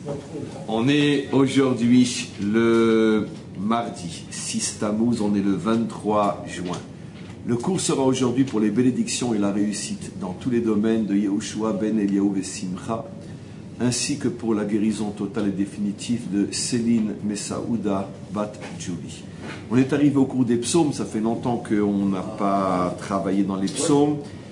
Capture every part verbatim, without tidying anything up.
On est aujourd'hui le mardi six Tammuz, on est le vingt-trois juin. Le cours sera aujourd'hui pour les bénédictions et la réussite dans tous les domaines de Yehoshua ben Eliyahu et Simcha, ainsi que pour la guérison totale et définitive de Céline Messaouda Bat Julie. On est arrivé au cours des psaumes, ça fait longtemps qu'on n'a pas travaillé dans les psaumes.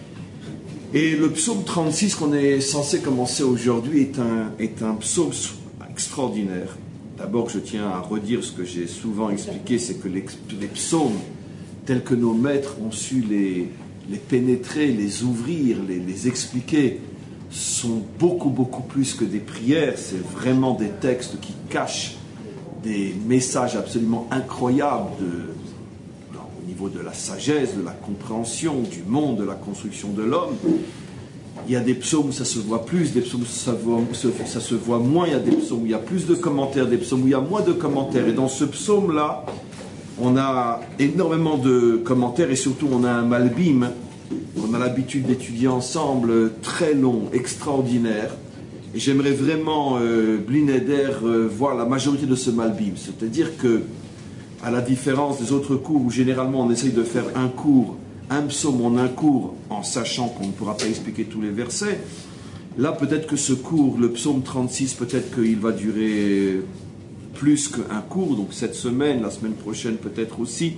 Et le psaume trente-six qu'on est censé commencer aujourd'hui est un, est un psaume extraordinaire. D'abord, je tiens à redire ce que j'ai souvent expliqué, c'est que les, les psaumes, tels que nos maîtres ont su les, les pénétrer, les ouvrir, les, les expliquer, sont beaucoup, beaucoup plus que des prières. C'est vraiment des textes qui cachent des messages absolument incroyables de, de, au niveau de la sagesse, de la compréhension du monde, de la construction de l'homme. Il y a des psaumes où ça se voit plus, des psaumes où ça, voit, ça se voit moins, il y a des psaumes où il y a plus de commentaires, des psaumes où il y a moins de commentaires. Et dans ce psaume-là, on a énormément de commentaires et surtout on a un malbim. On a l'habitude d'étudier ensemble, très long, extraordinaire. Et j'aimerais vraiment, euh, Blineder, euh, voir la majorité de ce malbim. C'est-à-dire que, à la différence des autres cours où généralement on essaye de faire un cours, un psaume en un cours, en sachant qu'on ne pourra pas expliquer tous les versets, là peut-être que ce cours, le psaume trente-six, peut-être qu'il va durer plus qu'un cours, donc cette semaine, la semaine prochaine peut-être aussi,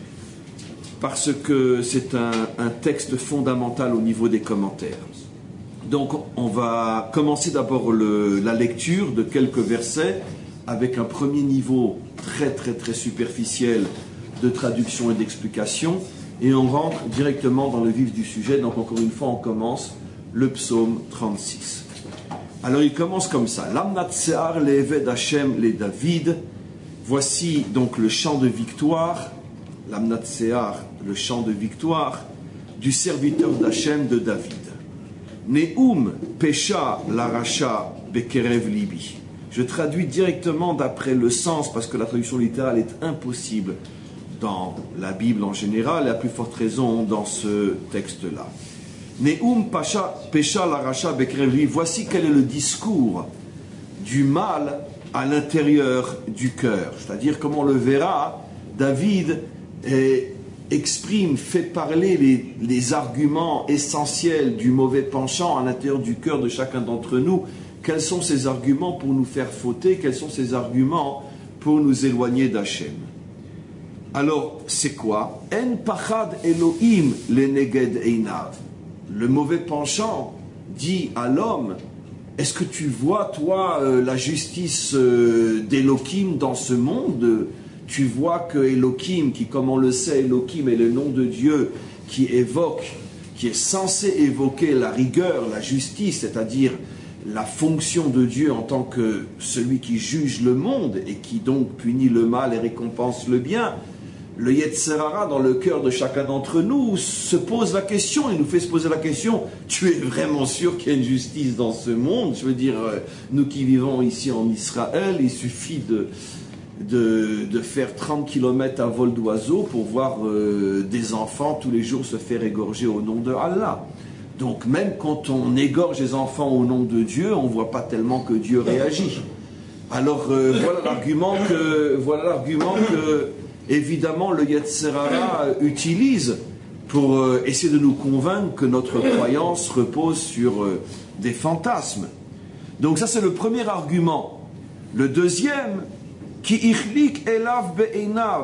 parce que c'est un, un texte fondamental au niveau des commentaires. Donc on va commencer d'abord le, la lecture de quelques versets avec un premier niveau très très très superficiel de traduction et d'explication, et on rentre directement dans le vif du sujet. Donc encore une fois on commence le psaume trente-six. Alors il commence comme ça: Lamnatsear le'eved Hashem le David. Voici donc le chant de victoire, Lamnatsear, le chant de victoire du serviteur d'Hachem de David. Neum Pesha Laracha Bekerev Libi. Je traduis directement d'après le sens parce que la traduction littérale est impossible dans la Bible en général et à plus forte raison dans ce texte-là. Neum Pesha Laracha Bekerev Libi. Voici quel est le discours du mal à l'intérieur du cœur. C'est-à-dire, comme on le verra, David est exprime, fait parler les, les arguments essentiels du mauvais penchant à l'intérieur du cœur de chacun d'entre nous. Quels sont ces arguments pour nous faire fauter? Quels sont ces arguments pour nous éloigner d'Hachem? Alors, c'est quoi? En pachad Elohim le neged einav. Le mauvais penchant dit à l'homme: est-ce que tu vois, toi, euh, la justice euh, d'Elohim dans ce monde? Tu vois que Elohim, qui, comme on le sait, Elohim est le nom de Dieu qui évoque, qui est censé évoquer la rigueur, la justice, c'est-à-dire la fonction de Dieu en tant que celui qui juge le monde et qui donc punit le mal et récompense le bien. Le Yetzer Hara dans le cœur de chacun d'entre nous se pose la question et nous fait se poser la question: tu es vraiment sûr qu'il y a une justice dans ce monde? Je veux dire, nous qui vivons ici en Israël, il suffit de... De, de faire trente kilomètres à vol d'oiseau pour voir euh, des enfants tous les jours se faire égorger au nom de Allah. Donc même quand on égorge les enfants au nom de Dieu, on ne voit pas tellement que Dieu réagit. Alors euh, voilà l'argument que, voilà l'argument que évidemment le Yetzer Hara utilise pour euh, essayer de nous convaincre que notre croyance repose sur euh, des fantasmes. Donc ça c'est le premier argument. Le deuxième: Ki ichlik elav be'einav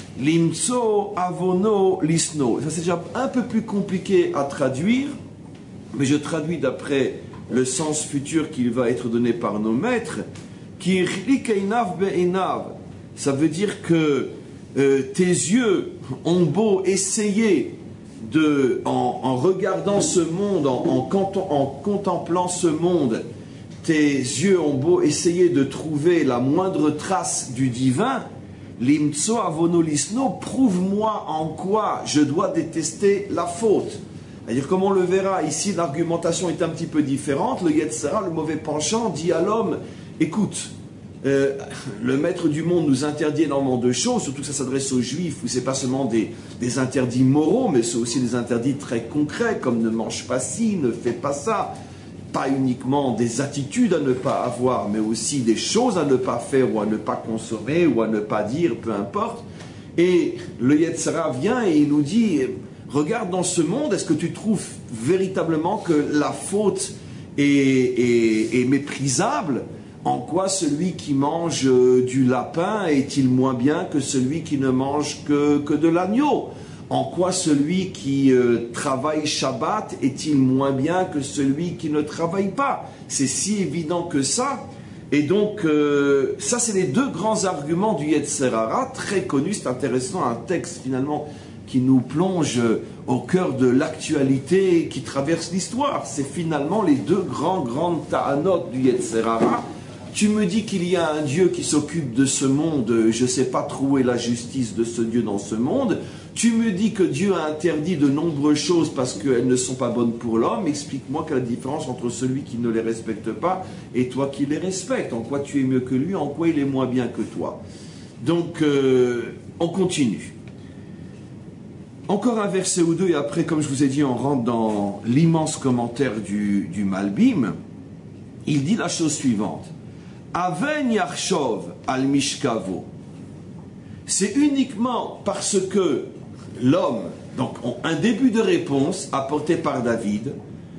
limtso avono lisno. Ça c'est déjà un peu plus compliqué à traduire, mais je traduis d'après le sens futur qui va être donné par nos maîtres. Ki ichlik einav be'einav. Ça veut dire que euh, tes yeux ont beau essayer de, en, en regardant ce monde, en, en, en contemplant ce monde, tes yeux ont beau essayer de trouver la moindre trace du divin, limtso avonolisno, prouve-moi en quoi je dois détester la faute. C'est-à-dire, comme on le verra ici, l'argumentation est un petit peu différente. Le Yetzer Hara, le mauvais penchant, dit à l'homme: écoute, euh, le maître du monde nous interdit énormément de choses, surtout que ça s'adresse aux juifs, où c'est pas seulement des, des interdits moraux, mais c'est aussi des interdits très concrets, comme ne mange pas ci, ne fais pas ça. pas uniquement des attitudes à ne pas avoir, mais aussi des choses à ne pas faire ou à ne pas consommer ou à ne pas dire, peu importe. Et le Yetzer Hara vient et il nous dit, regarde dans ce monde, est-ce que tu trouves véritablement que la faute est, est, est méprisable? En quoi celui qui mange du lapin est-il moins bien que celui qui ne mange que, que de l'agneau? En quoi celui qui euh, travaille Shabbat est-il moins bien que celui qui ne travaille pas? C'est si évident que ça. Et donc, euh, ça c'est les deux grands arguments du Yetzer Hara, très connus. C'est intéressant, un texte finalement qui nous plonge au cœur de l'actualité qui traverse l'histoire. C'est finalement les deux grands, grandes ta'anot du Yetzer Hara. Tu me dis qu'il y a un Dieu qui s'occupe de ce monde, je ne sais pas trouver la justice de ce Dieu dans ce monde. Tu me dis que Dieu a interdit de nombreuses choses parce qu'elles ne sont pas bonnes pour l'homme. Explique-moi quelle est la différence entre celui qui ne les respecte pas et toi qui les respectes. En quoi tu es mieux que lui, en quoi il est moins bien que toi. Donc, euh, on continue. Encore un verset ou deux et après, comme je vous ai dit, on rentre dans l'immense commentaire du, du Malbim. Il dit la chose suivante. Aven Yarshov al Mishkavo. C'est uniquement parce que l'homme, donc un début de réponse apporté par David,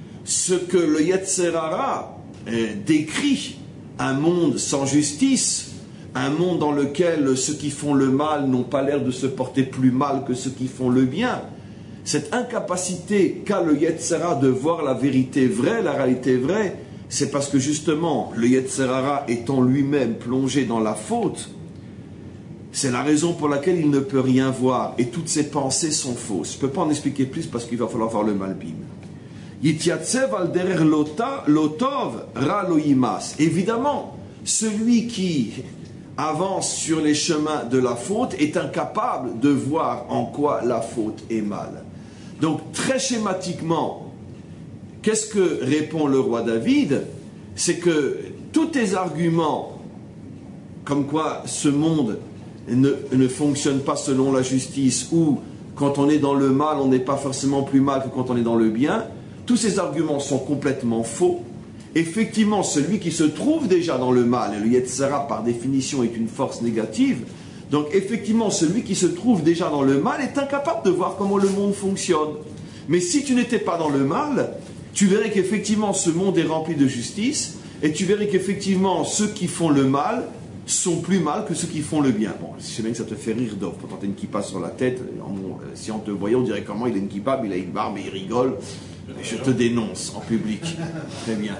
ce que le Yetzer Hara euh, décrit, un monde sans justice, un monde dans lequel ceux qui font le mal n'ont pas l'air de se porter plus mal que ceux qui font le bien. Cette incapacité qu'a le Yetzer Hara de voir la vérité vraie, la réalité vraie, c'est parce que justement, le Yetzer Hara étant lui-même plongé dans la faute, c'est la raison pour laquelle il ne peut rien voir et toutes ses pensées sont fausses. Je ne peux pas en expliquer plus parce qu'il va falloir voir le Malbim. Yitiatsev al derer lotov ra lo yimas. Évidemment, celui qui avance sur les chemins de la faute est incapable de voir en quoi la faute est mal. Donc, très schématiquement, qu'est-ce que répond le roi David? C'est que tous tes arguments, comme quoi ce monde ne, ne fonctionne pas selon la justice, ou quand on est dans le mal, on n'est pas forcément plus mal que quand on est dans le bien, tous ces arguments sont complètement faux. Effectivement, celui qui se trouve déjà dans le mal, et le Yetzer Hara par définition est une force négative, donc effectivement, celui qui se trouve déjà dans le mal est incapable de voir comment le monde fonctionne. Mais si tu n'étais pas dans le mal, tu verrais qu'effectivement ce monde est rempli de justice, et tu verrais qu'effectivement ceux qui font le mal sont plus mal que ceux qui font le bien. Bon, je sais bien que ça te fait rire, Dov, quand tu as une kippa sur la tête, si on te voyait, on dirait comment il a une kippa, il a une barbe et il rigole, et je te dénonce en public. Très bien.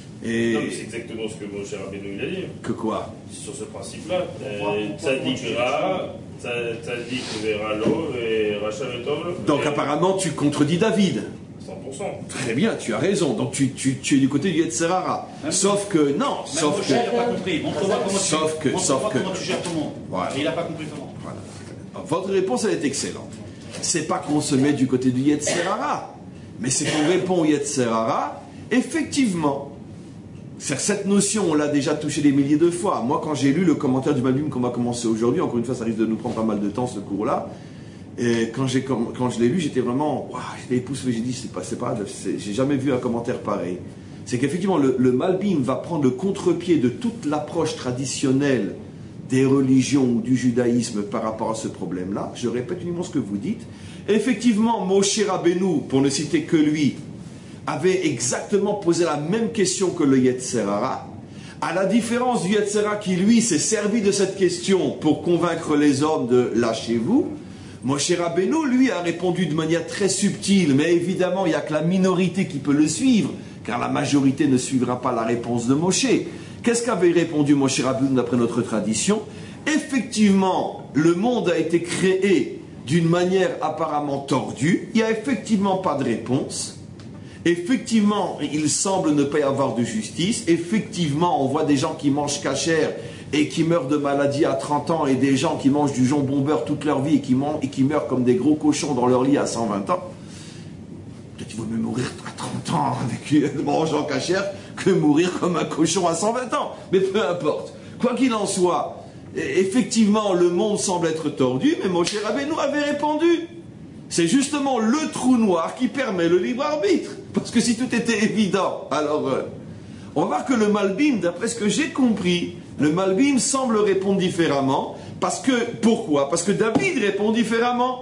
Et non, mais c'est exactement ce que mon cher Rabbeinu a dit. Que quoi? Sur ce principe-là. Tzadik Ra, Tzadik Vera Lo, et Racha Vetov. Donc apparemment tu contredis David. cent pour cent. Très bien, tu as raison. Donc tu, tu, tu es du côté du Yetzer Hara. Hein? Sauf que, non, Même sauf que... il n'a pas compris. Montre-moi comment, sauf que, montre sauf que, comment tu gères ton monde. Voilà. Et il n'a pas compris comment. Voilà. Votre réponse, elle est excellente. C'est pas qu'on se met du côté du Yetzer Hara, mais c'est qu'on répond au Yetzer Hara, effectivement. Cette notion, on l'a déjà touché des milliers de fois. Moi, quand j'ai lu le commentaire du Malbim qu'on va commencer aujourd'hui, encore une fois, ça risque de nous prendre pas mal de temps, ce cours-là. Et quand, j'ai, quand je l'ai lu, j'étais vraiment... Wow, j'étais époustouflé, j'ai dit, c'est pas, c'est pas, c'est, j'ai jamais vu un commentaire pareil. C'est qu'effectivement, le, le Malbim va prendre le contre-pied de toute l'approche traditionnelle des religions ou du judaïsme par rapport à ce problème-là. Je répète uniquement ce que vous dites. Et effectivement, Moshe Rabbeinu, pour ne citer que lui, avait exactement posé la même question que le Yetzer Hara, à la différence du Yetzer Hara qui, lui, s'est servi de cette question pour convaincre les hommes de « lâchez-vous », Moshe Rabbeinu, lui, a répondu de manière très subtile, mais évidemment, il n'y a que la minorité qui peut le suivre, car la majorité ne suivra pas la réponse de Moshe. Qu'est-ce qu'avait répondu Moshe Rabbeinu d'après notre tradition? Effectivement, le monde a été créé d'une manière apparemment tordue, il n'y a effectivement pas de réponse. Effectivement, il semble ne pas y avoir de justice. Effectivement, on voit des gens qui mangent cachère et qui meurent de maladie à trente ans et des gens qui mangent du jambon beurre toute leur vie et qui, mangent, et qui meurent comme des gros cochons dans leur lit à cent vingt ans. Peut-être qu'il vaut mieux mourir à trente ans avec mangeant cachère que mourir comme un cochon à cent vingt ans. Mais peu importe. Quoi qu'il en soit, effectivement, le monde semble être tordu, mais Moshe Rabbeinu avait répondu. C'est justement le trou noir qui permet le libre arbitre. Parce que si tout était évident, alors euh, on va voir que le Malbim, d'après ce que j'ai compris, le Malbim semble répondre différemment. Parce que, pourquoi? Parce que David répond différemment.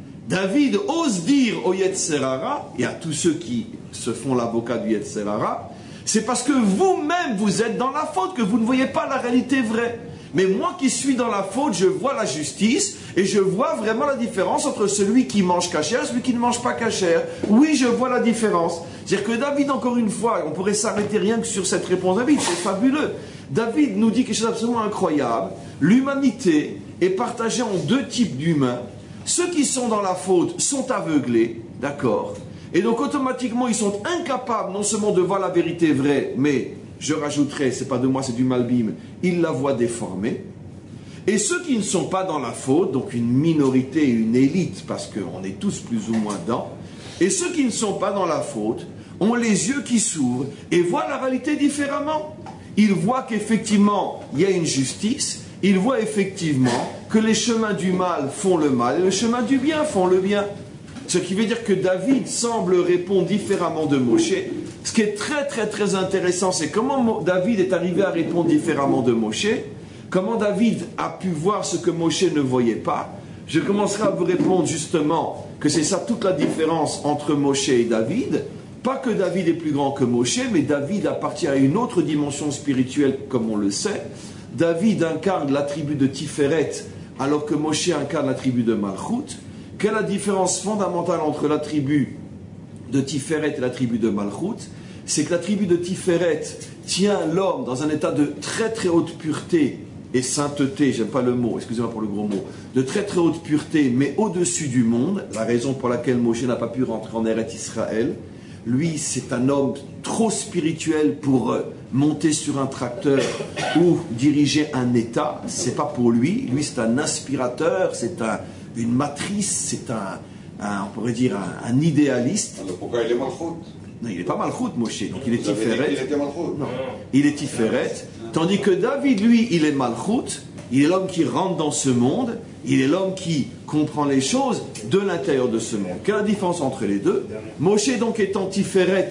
David ose dire au Yetzer Hara, et à tous ceux qui se font l'avocat du Yetzer Hara, c'est parce que vous-même vous êtes dans la faute, que vous ne voyez pas la réalité vraie. Mais moi qui suis dans la faute, je vois la justice, et je vois vraiment la différence entre celui qui mange cachère et celui qui ne mange pas cachère. Oui, je vois la différence. C'est-à-dire que David, encore une fois, on pourrait s'arrêter rien que sur cette réponse de David, c'est fabuleux. David nous dit quelque chose d'absolument incroyable. L'humanité est partagée en deux types d'humains. Ceux qui sont dans la faute sont aveuglés, d'accord? Et donc automatiquement, ils sont incapables non seulement de voir la vérité vraie, mais, je rajouterai, c'est pas de moi, c'est du Malbim, ils la voient déformée. Et ceux qui ne sont pas dans la faute, donc une minorité, une élite, parce qu'on est tous plus ou moins dedans, et ceux qui ne sont pas dans la faute, ont les yeux qui s'ouvrent et voient la réalité différemment. Ils voient qu'effectivement, il y a une justice, ils voient effectivement que les chemins du mal font le mal et les chemins du bien font le bien. Ce qui veut dire que David semble répondre différemment de Moshe. Ce qui est très très très intéressant, c'est comment David est arrivé à répondre différemment de Moshe, comment David a pu voir ce que Moshe ne voyait pas. Je commencerai à vous répondre justement que c'est ça toute la différence entre Moshe et David. Pas que David est plus grand que Moshe, mais David appartient à une autre dimension spirituelle, comme on le sait. David incarne l'attribut de Tiferet, alors que Moshe incarne l'attribut de Malchut. Quelle est la différence fondamentale entre l'attribut de Tiferet et l'attribut de Malchut? C'est que l'attribut de Tiferet tient l'homme dans un état de très très haute pureté et sainteté, j'aime pas le mot, excusez-moi pour le gros mot, de très très haute pureté, mais au-dessus du monde, la raison pour laquelle Moshe n'a pas pu rentrer en Eretz Israël. Lui, c'est un homme trop spirituel pour monter sur un tracteur ou diriger un État. C'est pas pour lui. Lui, c'est un inspirateur, c'est un, une matrice, c'est un, un, on pourrait dire, un, un idéaliste. Alors pourquoi il est malchoute? Non, il n'est pas malchoute, Moshe. Donc il est Vous avez dit Tiferet. qu'il était malchoute. Non, il est Tiferet. Tandis que David, lui, il est malchoute. Il est l'homme qui rentre dans ce monde. Il est l'homme qui comprend les choses de l'intérieur de ce monde. Quelle est la différence entre les deux? Moshe, donc, étant Tiferet,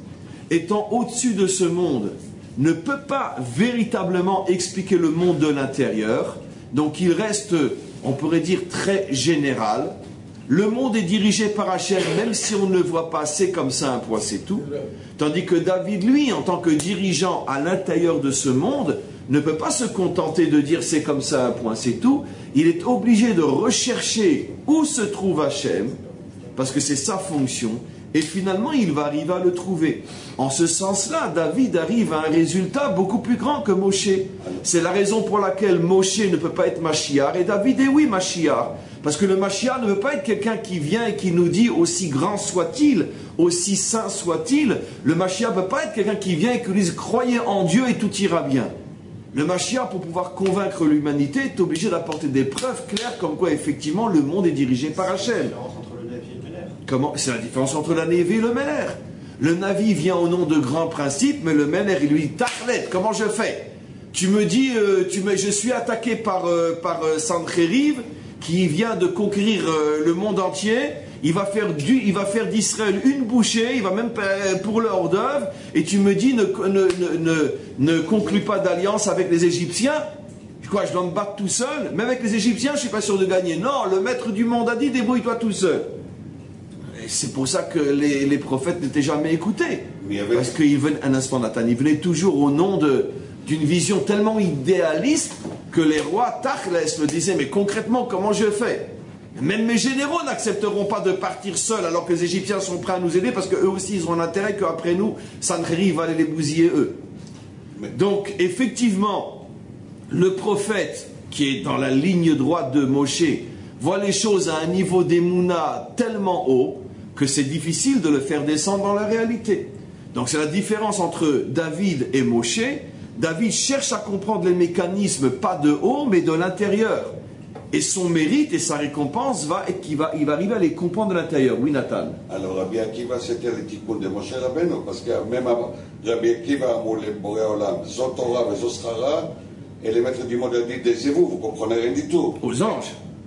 étant au-dessus de ce monde, ne peut pas véritablement expliquer le monde de l'intérieur. Donc, il reste, on pourrait dire, très général. Le monde est dirigé par Hachem, même si on ne le voit pas, c'est comme ça, un point, c'est tout. Tandis que David, lui, en tant que dirigeant à l'intérieur de ce monde, ne peut pas se contenter de dire c'est comme ça, un point, c'est tout. Il est obligé de rechercher où se trouve Hachem, parce que c'est sa fonction, et finalement il va arriver à le trouver. En ce sens-là, David arrive à un résultat beaucoup plus grand que Moshe. C'est la raison pour laquelle Moshe ne peut pas être Mashiach, et David est oui Mashiach. Parce que le Mashiach ne veut pas être quelqu'un qui vient et qui nous dit, aussi grand soit-il, aussi saint soit-il, le Mashiach ne peut pas être quelqu'un qui vient et qui nous dit, croyez en Dieu et tout ira bien. Le Mashiach, pour pouvoir convaincre l'humanité, est obligé d'apporter des preuves claires comme quoi, effectivement, le monde est dirigé par Hachem. Comment? C'est la différence entre la Névé et le Meler. Le Navi vient au nom de grands principes, mais le Meler, il lui dit, Tachlet, comment je fais? Tu me dis, euh, tu me, je suis attaqué par, euh, par euh, Sancheriv, qui vient de conquérir euh, le monde entier. Il va faire du, il va faire d'Israël une bouchée, il va même pour le hors-d'œuvre, et tu me dis ne, ne, ne, ne conclue pas d'alliance avec les Égyptiens. Quoi, je dois me battre tout seul? Même avec les Égyptiens, je ne suis pas sûr de gagner. Non, le maître du monde a dit débrouille-toi tout seul. Et c'est pour ça que les, les prophètes n'étaient jamais écoutés. Avait... Parce qu'ils venaient, un instant Nathan, ils venaient toujours au nom de, d'une vision tellement idéaliste que les rois Tachles me disaient mais concrètement comment je fais? Même mes généraux n'accepteront pas de partir seuls alors que les Égyptiens sont prêts à nous aider parce qu'eux aussi ils ont un intérêt qu'après nous, Sancheriv va aller les bousiller eux. Mais... Donc effectivement, le prophète qui est dans la ligne droite de Moshe voit les choses à un niveau d'Emouna tellement haut que c'est difficile de le faire descendre dans la réalité. Donc c'est la différence entre David et Moshe. David cherche à comprendre les mécanismes pas de haut mais de l'intérieur. Et son mérite et sa récompense va être qu'il va, il va arriver à les comprendre de l'intérieur. Oui, Nathan. Alors, Rabbi Akiva, c'était le tikkun de Moshe Rabbeinu, parce que même Rabbi Akiva, Moulé Boré Olam, Zotora et Zostrara, et les maîtres du monde ont dit, taisez-vous, vous ne comprenez rien du tout. Aux anges.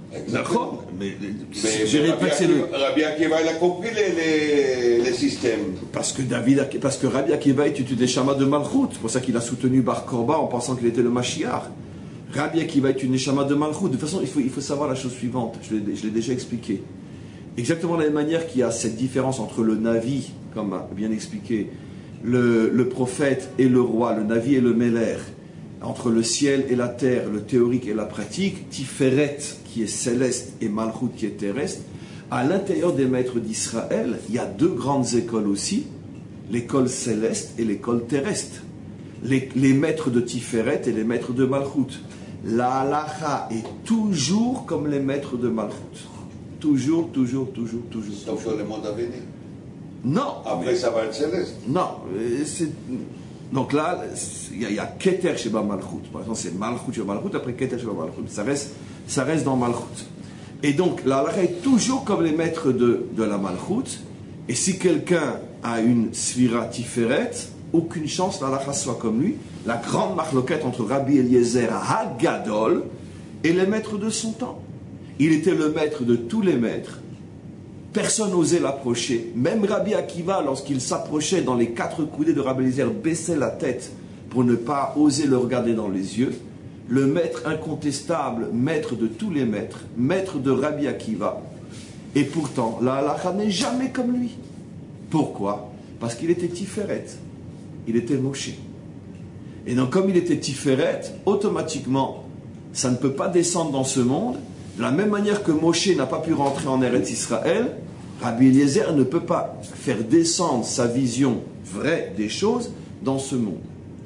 Exactement. Mais, Mais, j'ai mais répété Rabbi le. Akiva, Rabbi Akiva, il a compris les, les, les systèmes. Parce que David, parce que Rabbi Akiva est une neshama de Malchut. C'est pour ça qu'il a soutenu Bar Korba en pensant qu'il était le Mashiach. Rabbi Akiva est une neshama de Malchut. De toute façon, il faut, il faut savoir la chose suivante. Je l'ai, je l'ai déjà expliqué. Exactement de la même manière qu'il y a cette différence entre le Navi, comme a bien expliqué, le, le prophète et le roi, le Navi et le Meler, entre le ciel et la terre, le théorique et la pratique, Tiferet qui est céleste et Malchut qui est terrestre. À l'intérieur des maîtres d'Israël, il y a deux grandes écoles aussi, l'école céleste et l'école terrestre. Les, les maîtres de Tiferet et les maîtres de Malchut. La halacha est toujours comme les maîtres de Malchut. Toujours, toujours, toujours, toujours. Sauf sur le monde à venir. Non. Après, mais, ça va être céleste. non. C'est, donc là, il y a, y a Keter Sheba Malchut. Par exemple, c'est Malchut Sheba Malchut, après Keter Sheba Malchut. Ça reste, ça reste dans Malchut. Et donc, la halakha est toujours comme les maîtres de, de la Malchut. Et si quelqu'un a une Sfira Tiferet, aucune chance la halakha soit comme lui. La grande marloquette entre Rabbi Eliezer Hagadol et les maîtres de son temps. Il était le maître de tous les maîtres. Personne n'osait l'approcher. Même Rabbi Akiva, lorsqu'il s'approchait dans les quatre coudées de Rabbi Eliezer, baissait la tête pour ne pas oser le regarder dans les yeux. Le maître incontestable, maître de tous les maîtres, maître de Rabbi Akiva. Et pourtant, la halakha n'est jamais comme lui. Pourquoi? Parce qu'il était Tiferet. Il était Moshe. Et donc, comme il était Tiferet, automatiquement, ça ne peut pas descendre dans ce monde. De la même manière que Moshe n'a pas pu rentrer en Eretz Israël, Rabbi Eliezer ne peut pas faire descendre sa vision vraie des choses dans ce monde.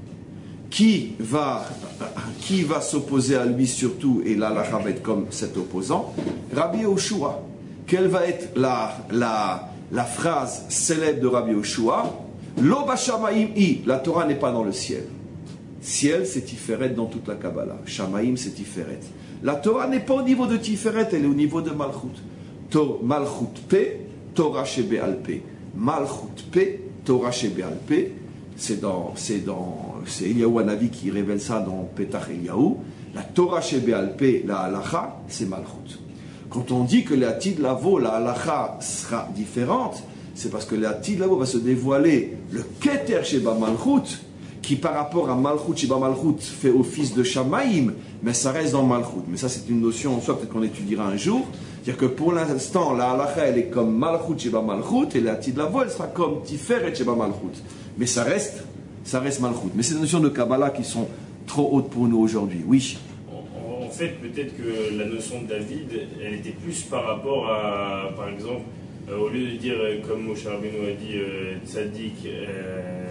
Qui va, qui va s'opposer à lui surtout, et là, la va être comme cet opposant? Rabbi Yoshua. Quelle va être la, la, la phrase célèbre de Rabbi Yoshua? Lo b'shamaim hi, la Torah n'est pas dans le ciel. Ciel, c'est Tiferet dans toute la Kabbalah. Shamaim, c'est Tiferet. La Torah n'est pas au niveau de Tiferet, elle est au niveau de Malchut. To, Malchut P, Torah Shebe'al P. Malchut P, Torah Shebe'al P. C'est dans, c'est dans, c'est Eliyahu Hanavi qui révèle ça dans Petach Eliyahu. La Torah Shebe'al P, la halacha, c'est Malchut. Quand on dit que la Tid Lavo, la halacha sera différente, c'est parce que la Tid Lavo va se dévoiler le Keter Sheba Malchut, qui par rapport à Malchut, Sheba Malchut, fait office de Shamaïm, mais ça reste dans Malchut. Mais ça, c'est une notion en soi, peut-être qu'on étudiera un jour. C'est-à-dire que pour l'instant, la halakha, elle est comme Malchut, Sheba Malchut, et la Tid Lavo, elle sera comme Tiferet, Sheba Malchut. Mais ça reste, ça reste Malchut. Mais c'est des notions de Kabbalah qui sont trop hautes pour nous aujourd'hui. Oui. En, en fait, peut-être que la notion de David, elle était plus par rapport à, par exemple, euh, au lieu de dire, euh, comme Moshe Rabbeinu a dit, euh, Tzadik, euh,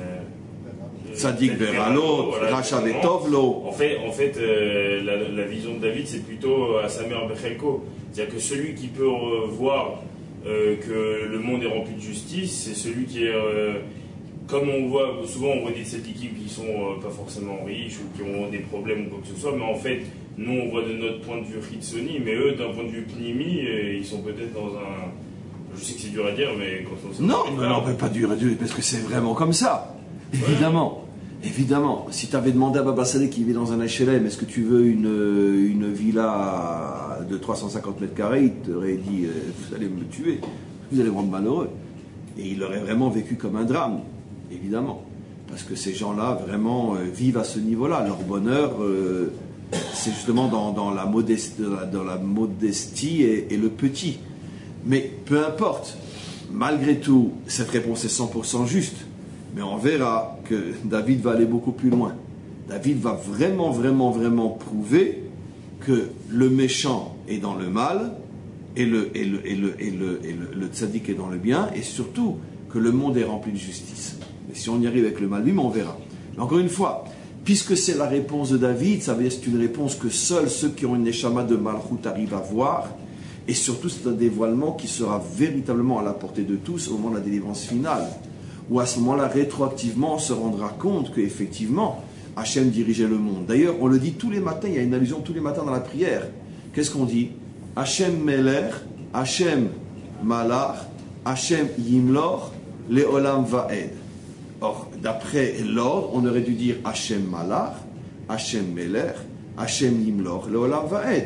Tzadik Veralo, Racha Vetovlo. En fait, en fait euh, la, la vision de David, c'est plutôt à sa mère Bechelko. C'est-à-dire que celui qui peut euh, voir euh, que le monde est rempli de justice, c'est celui qui est... Euh, comme on voit, souvent on voit des tzadikim qui sont euh, pas forcément riches ou qui ont des problèmes ou quoi que ce soit, mais en fait, nous on voit de notre point de vue Ritsoni, mais eux, d'un point de vue Pnimi, euh, ils sont peut-être dans un... Je sais que c'est dur à dire, mais quand on... Non, mais non, mais pas dur à dire, parce que c'est vraiment comme ça. Évidemment, ouais. Évidemment. Si tu avais demandé à Baba Saleh qui vit dans un H L M, est-ce que tu veux une, une villa de trois cent cinquante mètres carrés, il t'aurait dit, euh, vous allez me tuer, vous allez me rendre malheureux. Et il aurait vraiment vécu comme un drame, évidemment. Parce que ces gens-là, vraiment, euh, vivent à ce niveau-là. Leur bonheur, euh, c'est justement dans, dans, la modestie, dans la modestie et, et le petit. Mais peu importe, malgré tout, cette réponse est cent pour cent juste. Mais on verra que David va aller beaucoup plus loin. David va vraiment, vraiment, vraiment prouver que le méchant est dans le mal et le, et le, et le, et le, et le, le tzaddik est dans le bien, et surtout que le monde est rempli de justice. Mais si on y arrive avec le mal, lui, on verra. Mais encore une fois, puisque c'est la réponse de David, ça veut dire que c'est une réponse que seuls ceux qui ont une neshama de Malchut arrivent à voir, et surtout c'est un dévoilement qui sera véritablement à la portée de tous au moment de la délivrance finale. Où à ce moment-là, rétroactivement, on se rendra compte qu'effectivement, Hachem dirigeait le monde. D'ailleurs, on le dit tous les matins, il y a une allusion tous les matins dans la prière. Qu'est-ce qu'on dit? Hachem Meler, Hachem Malach, Hachem Yimlor, Leolam Vaed. Or, d'après l'ordre, on aurait dû dire Hachem Malach, Hachem Meler, Hachem Yimlor, Leolam Vaed.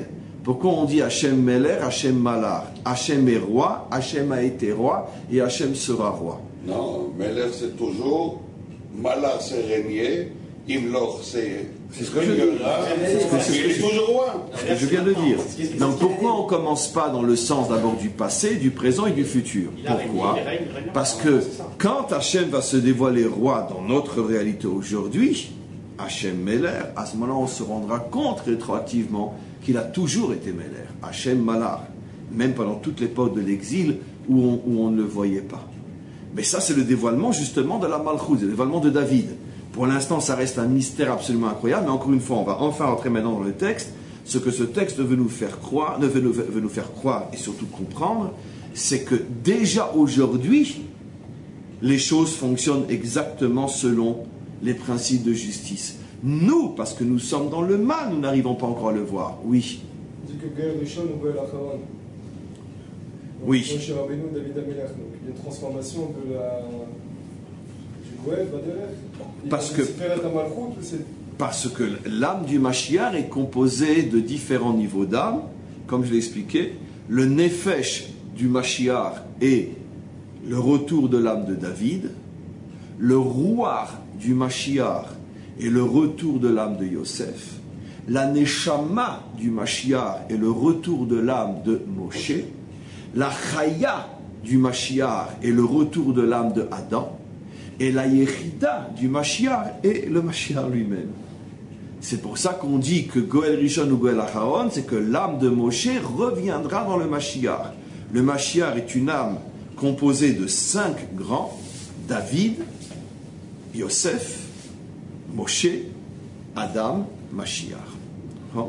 Pourquoi on dit Hachem Meler, Hachem Malar? Hachem est roi, Hachem a été roi et Hachem sera roi. Non, Meler c'est toujours, Malar c'est régner, Imloch c'est. C'est ce que je dis. Il est toujours roi. Ce que je viens de dire. Donc pourquoi on ne commence pas dans le sens d'abord du passé, du présent et du futur? Pourquoi? Parce que quand Hachem va se dévoiler roi dans notre réalité aujourd'hui, Hachem Meler, à ce moment-là on se rendra compte rétroactivement qu'il a toujours été Meler. Hachem Malar, même pendant toute l'époque de l'exil où on, où on ne le voyait pas. Mais ça c'est le dévoilement justement de la Malchut, le dévoilement de David. Pour l'instant, ça reste un mystère absolument incroyable, mais encore une fois, on va enfin entrer maintenant dans le texte. Ce que ce texte veut nous faire croire, veut nous, veut nous faire croire et surtout comprendre, c'est que déjà aujourd'hui, les choses fonctionnent exactement selon les principes de justice. Nous, parce que nous sommes dans le mal, nous n'arrivons pas encore à le voir. Oui. On dit que Goël Rishon ou Goël Acharon. Oui. Moshe Rabbeinu, David Amelech. Donc il y a une transformation de la... du Goël, Baderech. Parce que, parce que l'âme du Mashiach est composée de différents niveaux d'âme, comme je l'ai expliqué. Le Nefesh du Mashiach est le retour de l'âme de David. Le Ruach du Mashiach est le retour de l'âme de Yosef. La Neshama du Mashiach est le retour de l'âme de Moshe. La Chaya du Mashiach est le retour de l'âme de Adam. Et la Yechida du Mashiach est le Mashiach lui-même. C'est pour ça qu'on dit que Goël Rishon ou Goël Acharon, c'est que l'âme de Moshe reviendra dans le Mashiach. Le Mashiach est une âme composée de cinq grands, David, Yosef, Moshe, Adam, Mashiach. Oh.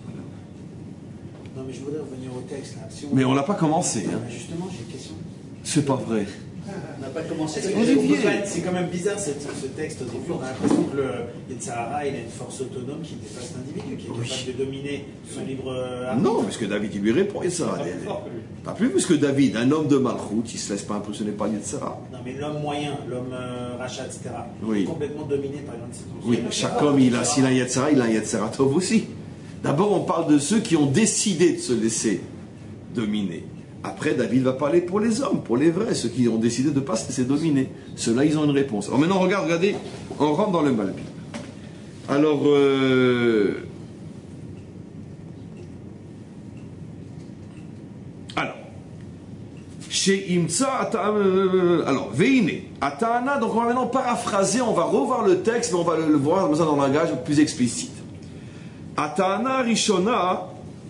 Non mais je voudrais revenir au texte là. Si on... Mais on n'a pas commencé. Hein. Justement, j'ai une question. C'est pas vrai. On n'a pas commencé. C'est, c'est quand même bizarre cette, ce texte au début. On a l'impression que le Yetzirah, il a une force autonome qui dépasse l'individu, qui est capable oui. de dominer son libre arbitre. Non, parce que David, il lui répond Yetzirah. Pas plus, parce que David, un homme de Malchut, il ne se laisse pas impressionner par Yetzirah. Non, mais l'homme moyen, l'homme euh, rachat, et cetera, oui. est complètement dominé par une situation. Oui, mais chaque homme, il a, s'il a un Yetzirah, il a un Yetzirah Tov aussi. D'abord, on parle de ceux qui ont décidé de se laisser dominer. Après, David va parler pour les hommes, pour les vrais, ceux qui ont décidé de ne pas se laisser dominer. Ceux-là, ils ont une réponse. Alors maintenant, regarde, regardez, on rentre dans le Malbim. Alors, euh... alors, chez Imtsa, alors, Veine, Atana, donc on va maintenant paraphraser, on va revoir le texte, mais on va le voir dans un langage plus explicite. Atana Rishona.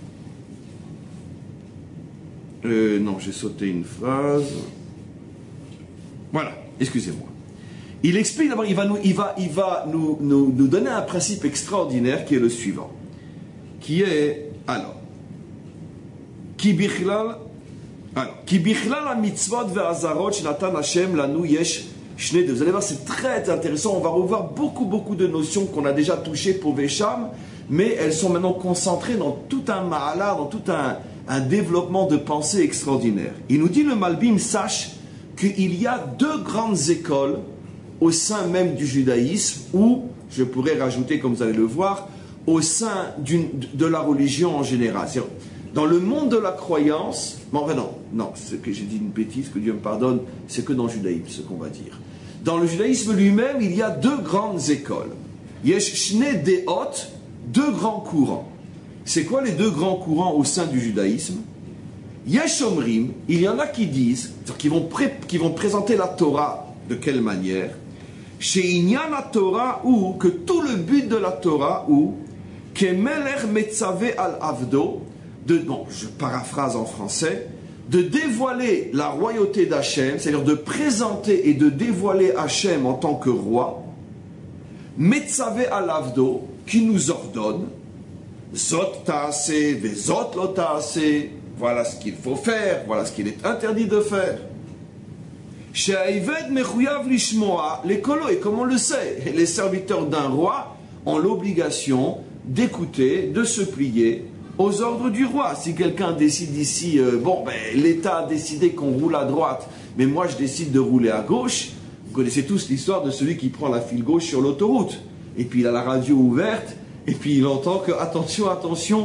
Euh, non, j'ai sauté une phrase. Voilà, excusez-moi. Il explique d'abord, il va, nous, il va, il va nous, nous, nous donner un principe extraordinaire qui est le suivant. Qui est, alors, Ki bichlal, alors, Ki bichlal la mitzvot ve'azarot shnatan Hashem lanu yesh shnei de. Vous allez voir, c'est très intéressant. On va revoir beaucoup, beaucoup de notions qu'on a déjà touchées pour Vécham, mais elles sont maintenant concentrées dans tout un ma'ala, dans tout un. un développement de pensée extraordinaire. Il nous dit le Malbim, sache qu'il y a deux grandes écoles au sein même du judaïsme, ou, je pourrais rajouter, comme vous allez le voir, au sein d'une, de la religion en général. C'est-à-dire, dans le monde de la croyance, bon, enfin non, non, c'est que j'ai dit une bêtise, que Dieu me pardonne, c'est que dans le judaïsme, ce qu'on va dire. Dans le judaïsme lui-même, il y a deux grandes écoles. Yesh shne deot, deux grands courants. C'est quoi les deux grands courants au sein du judaïsme? Yesh Omrim, il y en a qui disent, qui vont, pré, qui vont présenter la Torah de quelle manière? Chez Inyan la Torah, ou que tout le but de la Torah, ou que Melech Metzave al Avdo, de, bon, je paraphrase en français, de dévoiler la royauté d'Hachem, c'est-à-dire de présenter et de dévoiler Hachem en tant que roi, Metzave al Avdo, qui nous ordonne, Zot ta'ase, vezot lo ta'ase, voilà ce qu'il faut faire, voilà ce qu'il est interdit de faire. She'aived mechuyav lishmoa, les kolos, et comme on le sait, les serviteurs d'un roi ont l'obligation d'écouter, de se plier aux ordres du roi. Si quelqu'un décide ici, euh, bon, ben, l'État a décidé qu'on roule à droite, mais moi je décide de rouler à gauche, vous connaissez tous l'histoire de celui qui prend la file gauche sur l'autoroute, et puis il a la radio ouverte, et puis il entend que, attention, attention,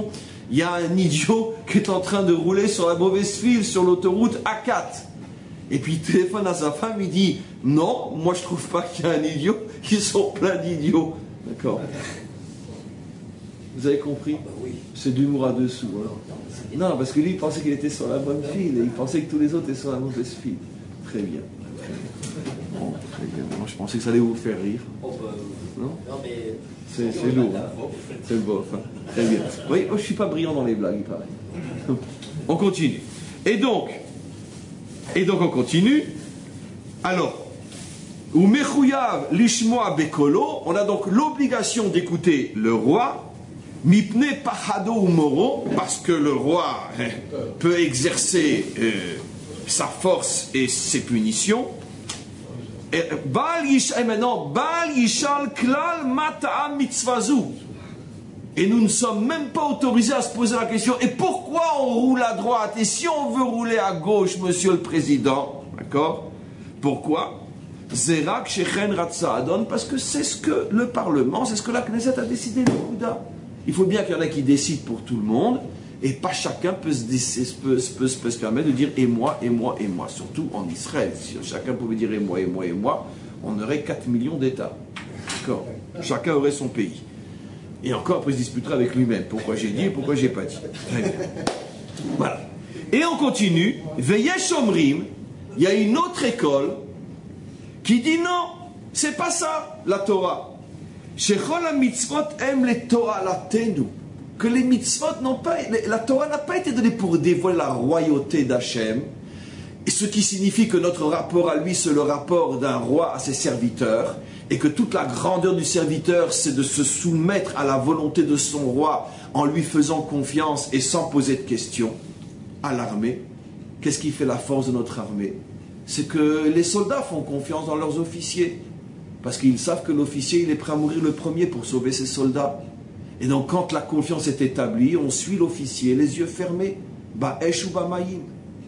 il y a un idiot qui est en train de rouler sur la mauvaise file sur l'autoroute A quatre. Et puis il téléphone à sa femme, il dit non, moi je trouve pas qu'il y a un idiot, ils sont plein d'idiots. D'accord. Vous avez compris? C'est de l'humour à deux sous. Hein. Non, parce que lui il pensait qu'il était sur la bonne file et il pensait que tous les autres étaient sur la mauvaise file. Très bien. Très bien. Bon, très bien. Moi, je pensais que ça allait vous faire rire. Non, non mais... C'est, c'est lourd. Hein. C'est le bof. Hein. Très bien. Oui, moi, je ne suis pas brillant dans les blagues, il paraît. On continue. Et donc, et donc on continue. Alors, ou mechouyav lishmoa bekolo, on a donc l'obligation d'écouter le roi, mipne pachado ou moro, parce que le roi hein, peut exercer euh, sa force et ses punitions. Et, Baal yish, et maintenant, Baal yishal klal mata'am mitzvazu. Et nous ne sommes même pas autorisés à se poser la question, et pourquoi on roule à droite? Et si on veut rouler à gauche, monsieur le président? D'accord? Pourquoi? Zerak shechen ratza adon, parce que c'est ce que le Parlement, c'est ce que la Knesset a décidé, le Bouddha. Il faut bien qu'il y en ait qui décident pour tout le monde, et pas chacun peut se, peut, peut, peut se permettre de dire et moi, et moi, et moi. Surtout en Israël. Si chacun pouvait dire et moi, et moi, et moi, on aurait quatre millions d'États. D'accord? Chacun aurait son pays. Et encore, après, il se disputerait avec lui-même. Pourquoi j'ai dit et pourquoi j'ai pas dit. Très bien. Voilà. Et on continue. Veyesh Omrim, il y a une autre école qui dit non, c'est pas ça, la Torah. Shechol ha-mitzvot em le Torah latenu. Que les mitzvot n'ont pas, la Torah n'a pas été donnée pour dévoiler la royauté d'Hachem, et ce qui signifie que notre rapport à lui, c'est le rapport d'un roi à ses serviteurs, et que toute la grandeur du serviteur, c'est de se soumettre à la volonté de son roi en lui faisant confiance et sans poser de questions. À l'armée, qu'est-ce qui fait la force de notre armée? C'est que les soldats font confiance dans leurs officiers, parce qu'ils savent que l'officier, il est prêt à mourir le premier pour sauver ses soldats. Et donc, quand la confiance est établie, on suit l'officier, les yeux fermés. Ba'esh ou ba'mayim.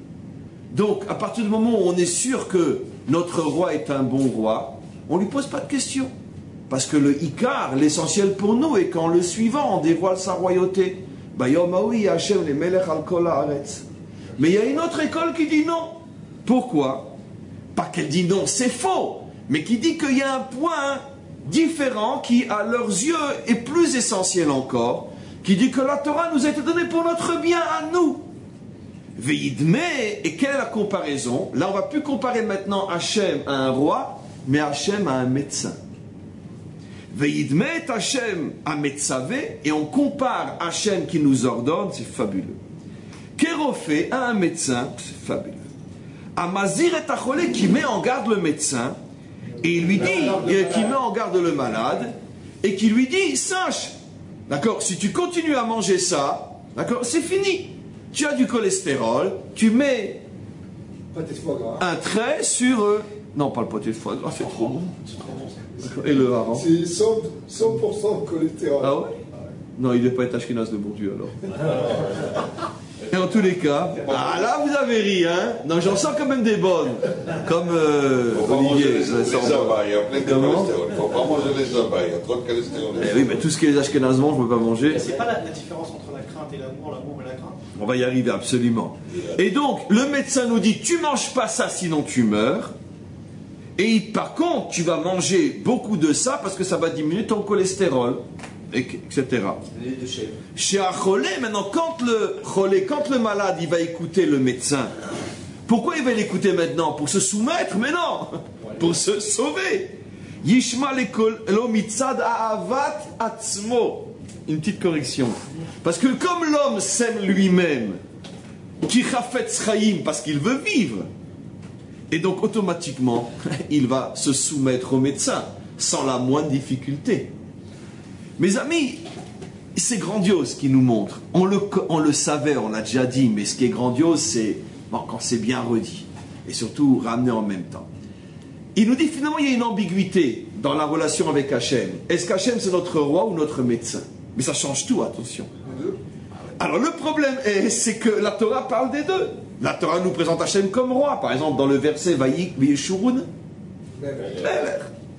Donc, à partir du moment où on est sûr que notre roi est un bon roi, on ne lui pose pas de questions. Parce que le Ikar, l'essentiel pour nous, est qu'en le suivant, on dévoile sa royauté. Bayomaoui Hashem le melech al kol haaretz. Mais il y a une autre école qui dit non. Pourquoi? Pas qu'elle dit non, c'est faux, mais qui dit qu'il y a un point différent qui, à leurs yeux, est plus essentiel encore, qui dit que la Torah nous a été donnée pour notre bien à nous. Veidme, et quelle est la comparaison? Là, on ne va plus comparer maintenant Hachem à un roi, mais Hachem à un médecin. Veidme est Hachem à Metzavé, et on compare Hachem qui nous ordonne, c'est fabuleux. Kérofé à un médecin, c'est fabuleux. Amazir est Acholé qui met en garde le médecin, et il lui dit, qui met en garde le malade, et qui lui dit, sache, d'accord, si tu continues à manger ça, d'accord, c'est fini. Tu as du cholestérol, tu mets un trait sur... Euh, non, pas le pâté de foie gras, c'est trop bon. Et le hareng. C'est cent pour cent de cholestérol. Ah ouais? Non, il ne devait pas être Ashkenaz de Bourdieu alors. Et en tous les cas, ah là vous avez ri, hein? Non, j'en sens quand même des bonnes. Comme euh, Olivier. Les abeilles, il y a plein de cholestérol. Il ne faut pas manger les abeilles, il y a trop de cholestérol. Eh oui, mais tout ce que les Ashkenazes mangent, je ne peux pas manger. C'est pas la, la différence entre la crainte et l'amour, l'amour et la crainte? On va y arriver absolument. Et donc, le médecin nous dit, tu manges pas ça sinon tu meurs. Et par contre, tu vas manger beaucoup de ça parce que ça va diminuer ton cholestérol. Et cetera. Chez un cholé, maintenant, quand le cholé, quand le malade, il va écouter le médecin, pourquoi il va l'écouter maintenant? Pour se soumettre? Mais non, pour se sauver. Yishma lo mitzad ahavat atzmo. Une petite correction. Parce que comme l'homme s'aime lui-même, ki chafetz chaim, parce qu'il veut vivre, et donc automatiquement, il va se soumettre au médecin, sans la moindre difficulté. Mes amis, c'est grandiose ce qu'il nous montre. On le, on le savait, on l'a déjà dit, mais ce qui est grandiose, c'est bon, quand c'est bien redit. Et surtout, ramené en même temps. Il nous dit finalement, il y a une ambiguïté dans la relation avec Hachem. Est-ce qu'Hachem, c'est notre roi ou notre médecin? Mais ça change tout, attention. Alors le problème, est, c'est que la Torah parle des deux. La Torah nous présente Hachem comme roi. Par exemple, dans le verset « Vayik v'yeshurun »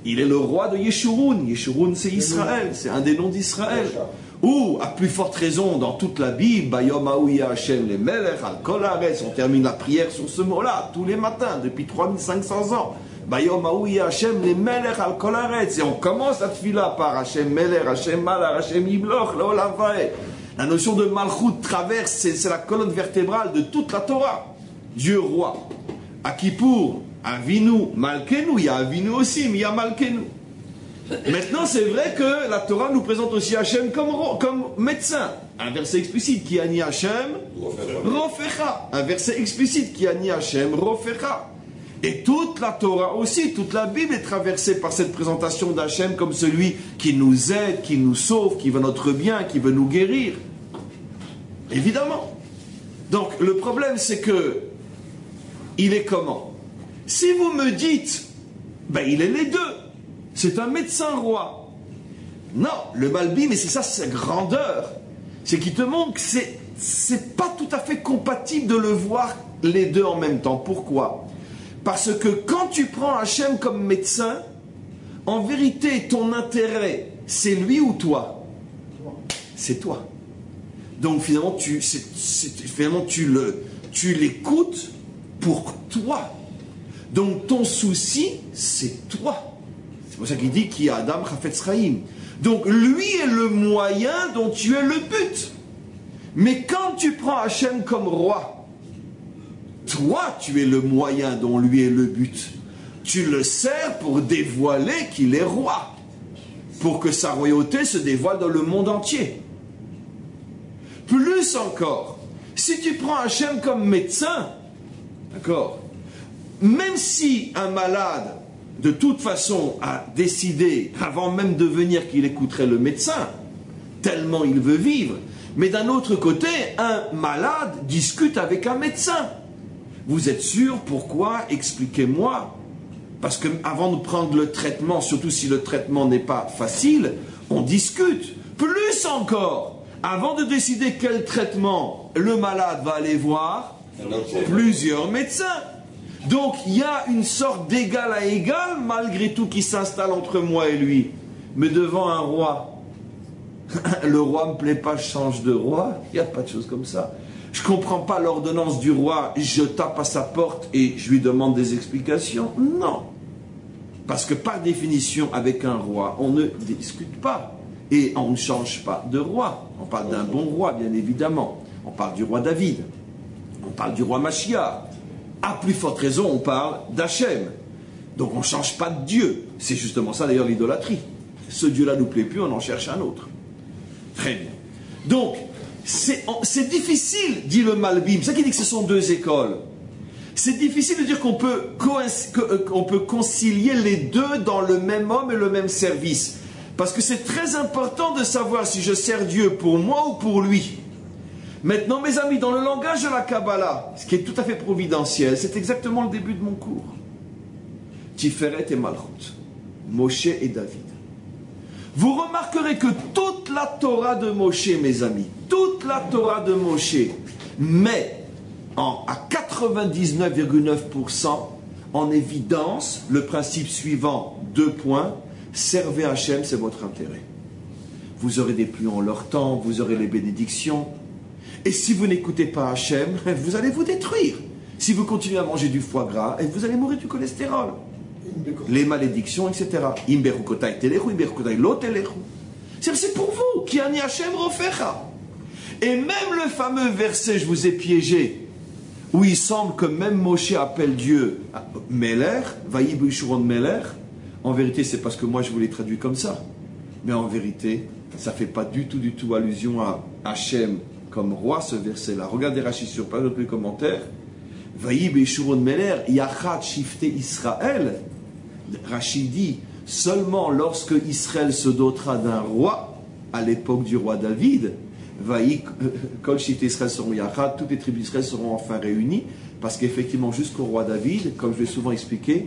il est le roi de Yeshurun. Yeshurun, c'est Israël, c'est un des noms d'Israël. Ou, à plus forte raison, dans toute la Bible, Bayom Aouya Hashem le Melech al Kol Haaretz, on termine la prière sur ce mot-là, tous les matins, depuis trois mille cinq cents ans. Bayom Aouya Hashem le Melech al Kol Haaretz. Et on commence la tefila par Hashem Melech, Hashem Malach, Hashem Yibloch, Leolam Vaed. La notion de Malchut traverse, c'est la colonne vertébrale de toute la Torah. Dieu roi. À Kippour, Avinu, Malkenu, il y a Avinu aussi, mais il y a Malkenu. Maintenant, c'est vrai que la Torah nous présente aussi Hachem comme, comme médecin. Un verset explicite qui a ni Hachem, Rofecha. Un verset explicite qui a ni Hachem, Rofecha. Et toute la Torah aussi, toute la Bible est traversée par cette présentation d'Hachem comme celui qui nous aide, qui nous sauve, qui veut notre bien, qui veut nous guérir. Évidemment. Donc, le problème, c'est que il est comment? Si vous me dites, ben il est les deux. C'est un médecin roi. Non, le Malbim, mais c'est ça sa grandeur. C'est qu'il te montre que c'est, c'est pas tout à fait compatible de le voir les deux en même temps. Pourquoi? Parce que quand tu prends Hachem comme médecin, en vérité, ton intérêt, c'est lui ou toi? C'est toi. Donc finalement, tu, c'est, c'est, finalement, tu, le, tu l'écoutes pour toi. Donc ton souci, c'est toi. C'est pour ça qu'il dit qu'il y a Adam Chafetz Chaim. Donc lui est le moyen dont tu es le but. Mais quand tu prends Hachem comme roi, toi tu es le moyen dont lui est le but. Tu le sers pour dévoiler qu'il est roi. Pour que sa royauté se dévoile dans le monde entier. Plus encore, si tu prends Hachem comme médecin, d'accord, même si un malade de toute façon a décidé, avant même de venir, qu'il écouterait le médecin, tellement il veut vivre. Mais d'un autre côté, un malade discute avec un médecin. Vous êtes sûr? Pourquoi? Expliquez-moi. Parce qu'avant de prendre le traitement, surtout si le traitement n'est pas facile, on discute. Plus encore, avant de décider quel traitement le malade va aller voir, plusieurs médecins. Donc il y a une sorte d'égal à égal malgré tout qui s'installe entre moi et lui. Mais devant un roi, le roi ne me plaît pas, je change de roi. Il n'y a pas de chose comme ça. Je ne comprends pas l'ordonnance du roi, je tape à sa porte et je lui demande des explications. Non. Parce que par définition, avec un roi, on ne discute pas. Et on ne change pas de roi. On parle d'un bon roi, bien évidemment. On parle du roi David. On parle du roi Mashiach. À plus forte raison, on parle d'Hachem. Donc on ne change pas de Dieu. C'est justement ça d'ailleurs l'idolâtrie. Ce Dieu-là ne nous plaît plus, on en cherche un autre. Très bien. Donc, c'est, c'est difficile, dit le Malbim. C'est ça qui dit que ce sont deux écoles. C'est difficile de dire qu'on peut, qu'on peut concilier les deux dans le même homme et le même service. Parce que c'est très important de savoir si je sers Dieu pour moi ou pour lui. Maintenant, mes amis, dans le langage de la Kabbalah, ce qui est tout à fait providentiel, c'est exactement le début de mon cours. Tiferet et Malchut, Moshe et David. Vous remarquerez que toute la Torah de Moshe, mes amis, toute la Torah de Moshe met en, à quatre-vingt-dix-neuf virgule neuf pour cent en évidence le principe suivant, deux points, servez Hachem, c'est votre intérêt. Vous aurez des pluies en leur temps, vous aurez les bénédictions. Et si vous n'écoutez pas Hachem, vous allez vous détruire. Si vous continuez à manger du foie gras, vous allez mourir du cholestérol. Les malédictions, et cetera. C'est pour vous. Ki ani Hachem rofecha. Et même le fameux verset, je vous ai piégé, où il semble que même Moshe appelle Dieu Meler, Vayibu Shuron Meler. En vérité, c'est parce que moi je vous l'ai traduit comme ça. Mais en vérité, ça ne fait pas du tout, du tout allusion à Hachem comme roi, ce verset-là. Regardez Rachid sur page de commentaires. Vayibu Shuron Meler, Yachat Shifte Israël. Rachid dit, seulement lorsque Israël se dotera d'un roi, à l'époque du roi David, Kol Shifte Israël seront Yachat, toutes les tribus d'Israël seront enfin réunies, parce qu'effectivement, jusqu'au roi David, comme je l'ai souvent expliqué,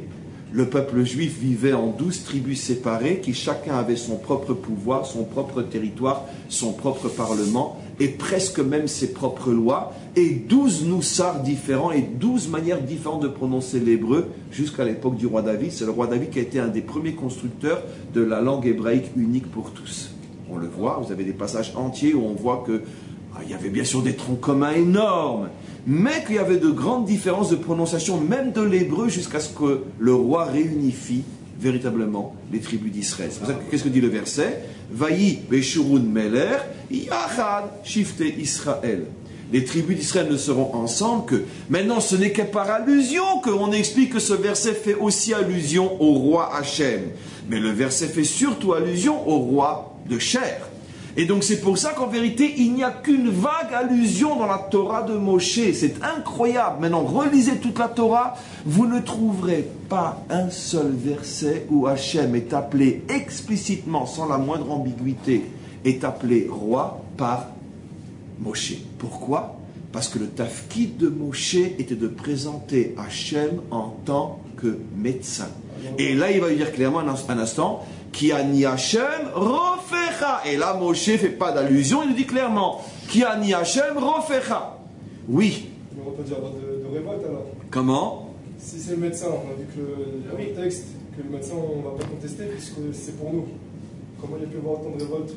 le peuple juif vivait en douze tribus séparées qui chacun avait son propre pouvoir, son propre territoire, son propre parlement et presque même ses propres lois et douze noussards différents et douze manières différentes de prononcer l'hébreu jusqu'à l'époque du roi David. C'est le roi David qui a été un des premiers constructeurs de la langue hébraïque unique pour tous. On le voit, vous avez des passages entiers où on voit que ah, il y avait bien sûr des troncs communs énormes, mais qu'il y avait de grandes différences de prononciation, même de l'hébreu, jusqu'à ce que le roi réunifie véritablement les tribus d'Israël. C'est pour ça que, qu'est-ce que dit le verset? Vayi Beshurun Meler, Yachad Shifte Israël. Les tribus d'Israël ne seront ensemble que... Maintenant, ce n'est que par allusion qu'on explique que ce verset fait aussi allusion au roi Hachem. Mais le verset fait surtout allusion au roi de chair. Et donc c'est pour ça qu'en vérité, il n'y a qu'une vague allusion dans la Torah de Moshe. C'est incroyable. Maintenant, relisez toute la Torah, vous ne trouverez pas un seul verset où Hachem est appelé explicitement, sans la moindre ambiguïté, est appelé roi par Moshe. Pourquoi? Parce que le tafkid de Moshe était de présenter Hachem en tant que médecin. Et là, il va lui dire clairement un instant, Ki ani Hachem rofecha. Et là, Moshe ne fait pas d'allusion, il nous dit clairement, Ki ani Hachem rofecha. Oui. Mais on peut dire de, de révolte alors. Comment? Si c'est le médecin, on a vu que le, le texte, que le médecin, on ne va pas contester puisque c'est pour nous. Comment il y a pu y avoir autant de révolte?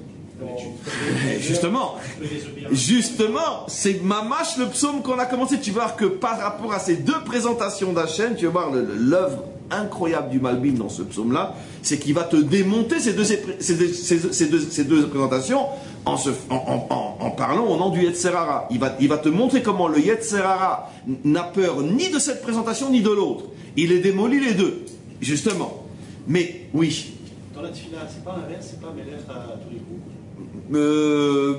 Justement, justement, c'est mamash le psaume qu'on a commencé. Tu vas voir que par rapport à ces deux présentations d'Hachem, tu vas voir l'œuvre incroyable du Malbim dans ce psaume-là, c'est qu'il va te démonter ces deux, ces deux, ces deux, ces deux, ces deux présentations en, se, en, en, en, en parlant au nom du Yetzer Hara. Il va, il va te montrer comment le Yetzer Hara n'a peur ni de cette présentation ni de l'autre. Il les démolit les deux, justement. Mais oui. Dans la tefila, c'est pas l'inverse, c'est pas Melech à tous les coups. Euh,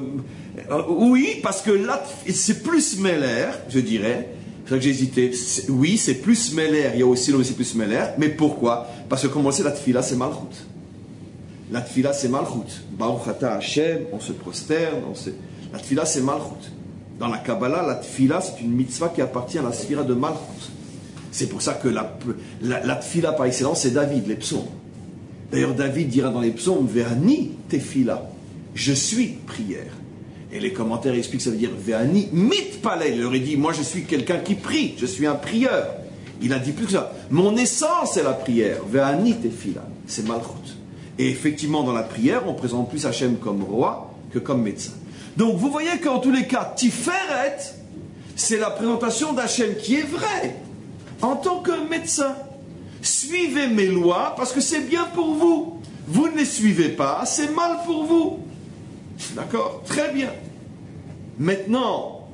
oui, parce que là, c'est plus Meller, je dirais. C'est ça que j'ai hésité. Oui, c'est plus Meller. Il y a aussi le c'est plus Meller. Mais pourquoi? Parce que comme on le sait, la tefila, c'est Malchut. La tefila, c'est Malchut. Baruch Ata Hashem, on se prosterne. On se... La tefila, c'est Malchut. Dans la Kabbalah, la tefila, c'est une mitzvah qui appartient à la sphira de Malchut. C'est pour ça que la, la, la tefila par excellence, c'est David, les psaumes. D'ailleurs, David dira dans les psaumes, Ve'ani tefila. Je suis prière. Et les commentaires expliquent que ça veut dire Ve'ani mitpalel. Il aurait dit, moi je suis quelqu'un qui prie, je suis un prieur. Il a dit plus que ça. Mon essence est la prière. Ve'ani tefila. C'est Malchut. Et effectivement, dans la prière, on présente plus Hachem comme roi que comme médecin. Donc vous voyez qu'en tous les cas, Tiferet, c'est la présentation d'Hachem qui est vraie, en tant que médecin. Suivez mes lois parce que c'est bien pour vous. Vous ne les suivez pas, c'est mal pour vous. D'accord? Très bien. Maintenant,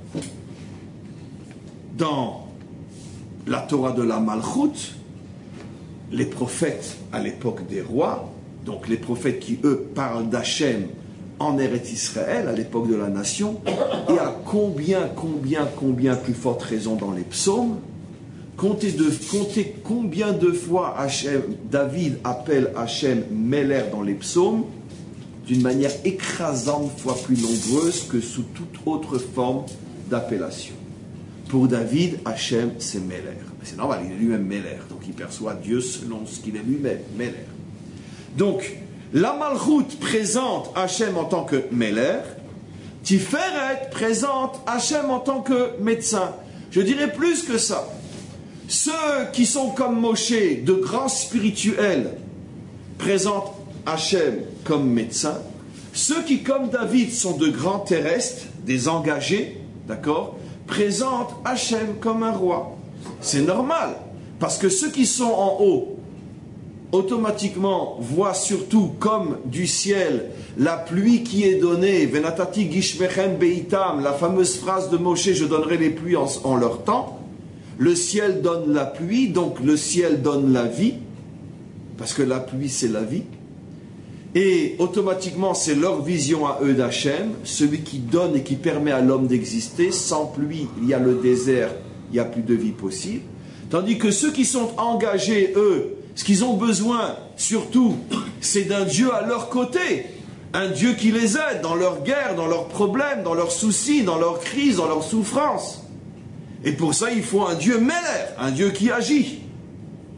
dans la Torah de la Malchut, les prophètes à l'époque des rois, donc les prophètes qui, eux, parlent d'Hachem en Eretz Israël, à l'époque de la nation, et à combien, combien, combien plus forte raison dans les psaumes, comptez, de, comptez combien de fois Hachem, David appelle Hachem Meller dans les psaumes, d'une manière écrasante fois plus nombreuse que sous toute autre forme d'appellation. Pour David, Hachem, c'est Meller. C'est normal, il est lui-même Meller, donc il perçoit Dieu selon ce qu'il est lui-même, Meller. Donc, la Malchut présente Hachem en tant que Meller, Tiferet présente Hachem en tant que médecin. Je dirais plus que ça. Ceux qui sont comme Moshe, de grands spirituels, présentent Hachem comme médecin. Ceux qui, comme David, sont de grands terrestres, des engagés, d'accord, présentent Hachem comme un roi. C'est normal, parce que ceux qui sont en haut, automatiquement, voient surtout comme du ciel la pluie qui est donnée, Venatati Gishmechem Beitam, la fameuse phrase de Moshe, je donnerai les pluies en, en leur temps. Le ciel donne la pluie, donc le ciel donne la vie, parce que la pluie c'est la vie. Et automatiquement, c'est leur vision à eux d'Hachem, celui qui donne et qui permet à l'homme d'exister. Sans pluie, il y a le désert, il n'y a plus de vie possible. Tandis que ceux qui sont engagés, eux, ce qu'ils ont besoin, surtout, c'est d'un Dieu à leur côté. Un Dieu qui les aide dans leurs guerres, dans leurs problèmes, dans leurs soucis, dans leurs crises, dans leurs souffrances. Et pour ça, il faut un Dieu mêleur, un Dieu qui agit.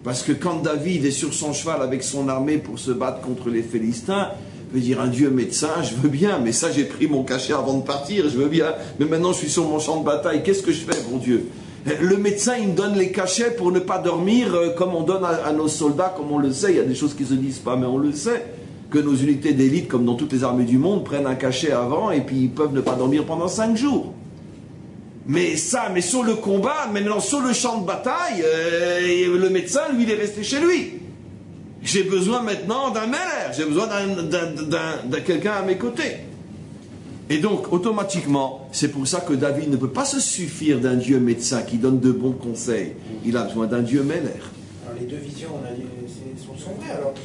Parce que quand David est sur son cheval avec son armée pour se battre contre les Philistins, il veut dire un Dieu médecin, je veux bien, mais ça j'ai pris mon cachet avant de partir, je veux bien, mais maintenant je suis sur mon champ de bataille, qu'est-ce que je fais, mon Dieu? Le médecin, il me donne les cachets pour ne pas dormir comme on donne à, à nos soldats, comme on le sait, il y a des choses qui ne se disent pas, mais on le sait, que nos unités d'élite, comme dans toutes les armées du monde, prennent un cachet avant et puis ils peuvent ne pas dormir pendant cinq jours. Mais ça, mais sur le combat, maintenant sur le champ de bataille, euh, le médecin, lui, il est resté chez lui. J'ai besoin maintenant d'un mêleur, j'ai besoin d'un quelqu'un à mes côtés. Et donc, automatiquement, c'est pour ça que David ne peut pas se suffire d'un Dieu médecin qui donne de bons conseils. Il a besoin d'un Dieu mêleur. Alors, les deux visions, on a dit, sont, sont vraies, alors?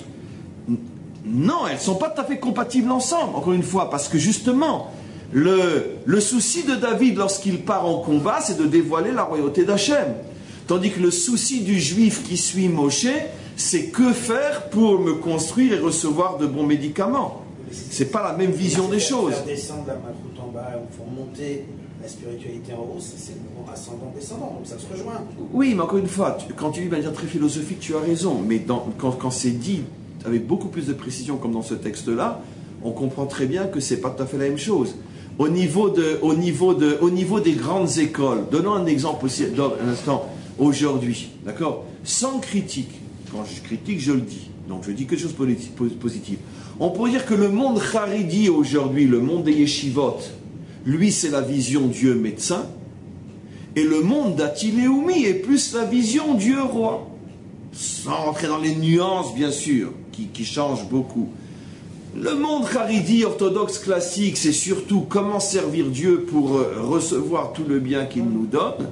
Non, elles ne sont pas tout à fait compatibles ensemble, encore une fois, parce que justement, le, le souci de David lorsqu'il part en combat, c'est de dévoiler la royauté d'Hachem. Tandis que le souci du juif qui suit Moshe, c'est que faire pour me construire et recevoir de bons médicaments. C'est pas la même vision des choses. Faire descendre la malchoute en bas, pour monter la spiritualité en haut, c'est le ascendant-descendant, donc ça se rejoint. Oui, mais encore une fois, tu, quand tu dis de manière très philosophique, tu as raison, mais dans, quand, quand c'est dit avec beaucoup plus de précision comme dans ce texte-là, on comprend très bien que c'est pas tout à fait la même chose. Au niveau, de, au niveau, de, au niveau des grandes écoles, donnons un exemple aussi, un instant, aujourd'hui, d'accord? Sans critique, quand je critique, je le dis, donc je dis quelque chose de positif. On pourrait dire que le monde Haridi aujourd'hui, le monde des yeshivot, lui c'est la vision Dieu médecin, et le monde d'Atiléoumi est plus la vision Dieu roi. Sans rentrer dans les nuances bien sûr, qui, qui changent beaucoup. Le monde Haridi orthodoxe classique, c'est surtout comment servir Dieu pour recevoir tout le bien qu'il nous donne,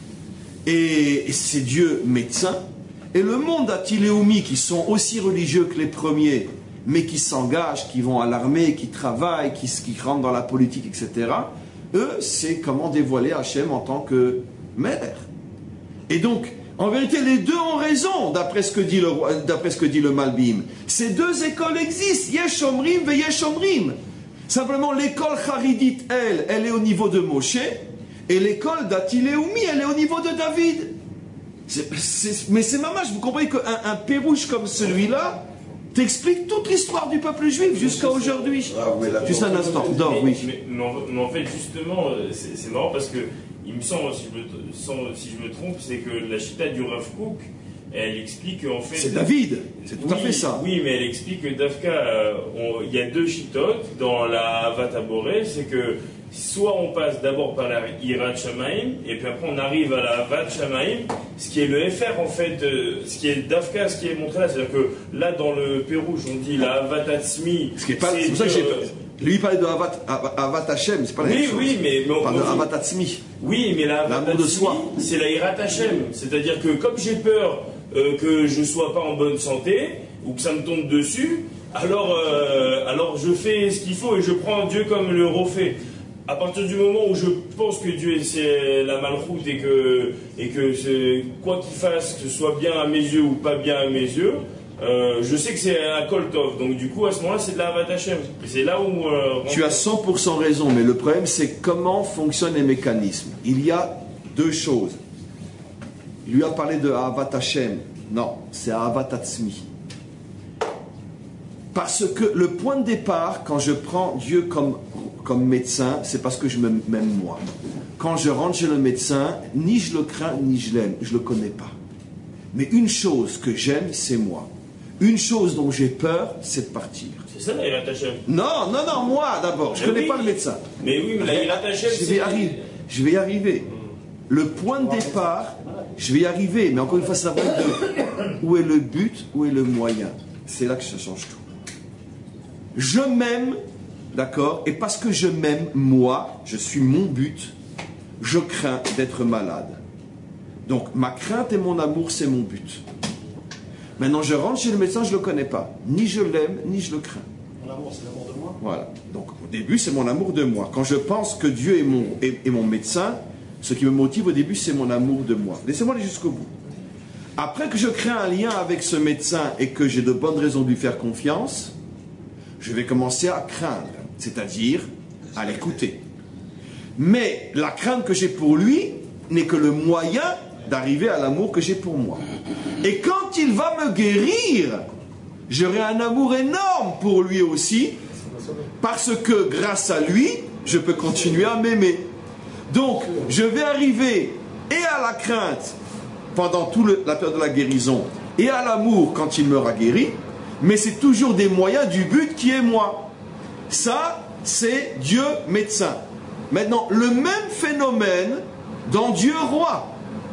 et c'est Dieu médecin. Et le monde d'Atiléoumi, qui sont aussi religieux que les premiers, mais qui s'engagent, qui vont à l'armée, qui travaillent, qui, qui rentrent dans la politique, et cetera, eux, c'est comment dévoiler Hachem en tant que mère. Et donc, en vérité, les deux ont raison, d'après ce que dit le, d'après ce que dit le Malbim. Ces deux écoles existent, Yesh Omrim et Yesh Omrim. Simplement, l'école Haridite, elle, elle est au niveau de Moshe, et l'école d'Atiléoumi, elle est au niveau de David. C'est, c'est, mais c'est mamage, vous comprenez qu'un un pérouche comme celui-là t'explique toute l'histoire du peuple juif jusqu'à aujourd'hui. Ah, Juste un instant, Dor, oui. Mais, mais, en, mais en fait, justement, c'est, c'est marrant parce que il me semble, si je me, sans, si je me trompe, c'est que la chita du Rav Kook, elle explique en fait... C'est David, c'est tout oui, à fait ça. Oui, mais elle explique que Dafka, euh, il y a deux chitotes dans la Havat Haboré, c'est que soit on passe d'abord par la Hirat Shamaim, et puis après on arrive à la Havat Shamaim, ce qui est le F R en fait, euh, ce qui est Dafka, ce qui est montré là, c'est-à-dire que là dans le Pérouge on dit la Havat Atzmi. Ce qui est pas, c'est pour ça que j'ai... Lui, il parlait de Havat, Havat Hashem, c'est pas la oui, même chose. Oui, mais... mais on parle de Havat Atzmi. Oui, mais la Havat Atzmi, c'est la Hirat Hashem. C'est-à-dire que comme j'ai peur euh, que je sois pas en bonne santé, ou que ça me tombe dessus, alors, euh, alors je fais ce qu'il faut et je prends Dieu comme le refait. À partir du moment où je pense que Dieu c'est la malchoute et que, et que c'est, quoi qu'il fasse, que ce soit bien à mes yeux ou pas bien à mes yeux, euh, je sais que c'est un koltov. Donc du coup, à ce moment-là, c'est de la Havat Hashem. C'est là où... Euh, tu as cent pour cent raison, mais le problème, c'est comment fonctionnent les mécanismes. Il y a deux choses. Il lui a parlé de Havat Hashem. Non, c'est Havat Atzmi. Parce que le point de départ, quand je prends Dieu comme, comme médecin, c'est parce que je m'aime moi. Quand je rentre chez le médecin, ni je le crains, ni je l'aime. Je ne le connais pas. Mais une chose que j'aime, c'est moi. Une chose dont j'ai peur, c'est de partir. C'est ça la Hirat Hashem. Non, non, non, moi d'abord. Je ne connais oui. pas le médecin. Mais oui, mais la Hirat Hashem, je vais, arriver, je vais y arriver. Le point de départ, je vais y arriver. Mais encore une fois, c'est la problème de où est le but, où est le moyen. C'est là que ça change tout. Je m'aime, d'accord, et parce que je m'aime, moi, je suis mon but, je crains d'être malade. Donc, ma crainte et mon amour, c'est mon but. Maintenant, je rentre chez le médecin, je ne le connais pas. Ni je l'aime, ni je le crains. Mon amour, c'est l'amour de moi. Voilà. Donc, au début, c'est mon amour de moi. Quand je pense que Dieu est mon, est, est mon médecin, ce qui me motive au début, c'est mon amour de moi. Laissez-moi aller jusqu'au bout. Après que je crée un lien avec ce médecin et que j'ai de bonnes raisons de lui faire confiance, je vais commencer à craindre, c'est-à-dire à l'écouter. Mais la crainte que j'ai pour lui n'est que le moyen d'arriver à l'amour que j'ai pour moi. Et quand il va me guérir, j'aurai un amour énorme pour lui aussi, parce que grâce à lui, je peux continuer à m'aimer. Donc, je vais arriver et à la crainte pendant toute la période de la guérison, et à l'amour quand il m'aura guéri, mais c'est toujours des moyens du but qui est moi. Ça, c'est Dieu médecin. Maintenant, le même phénomène dans Dieu roi.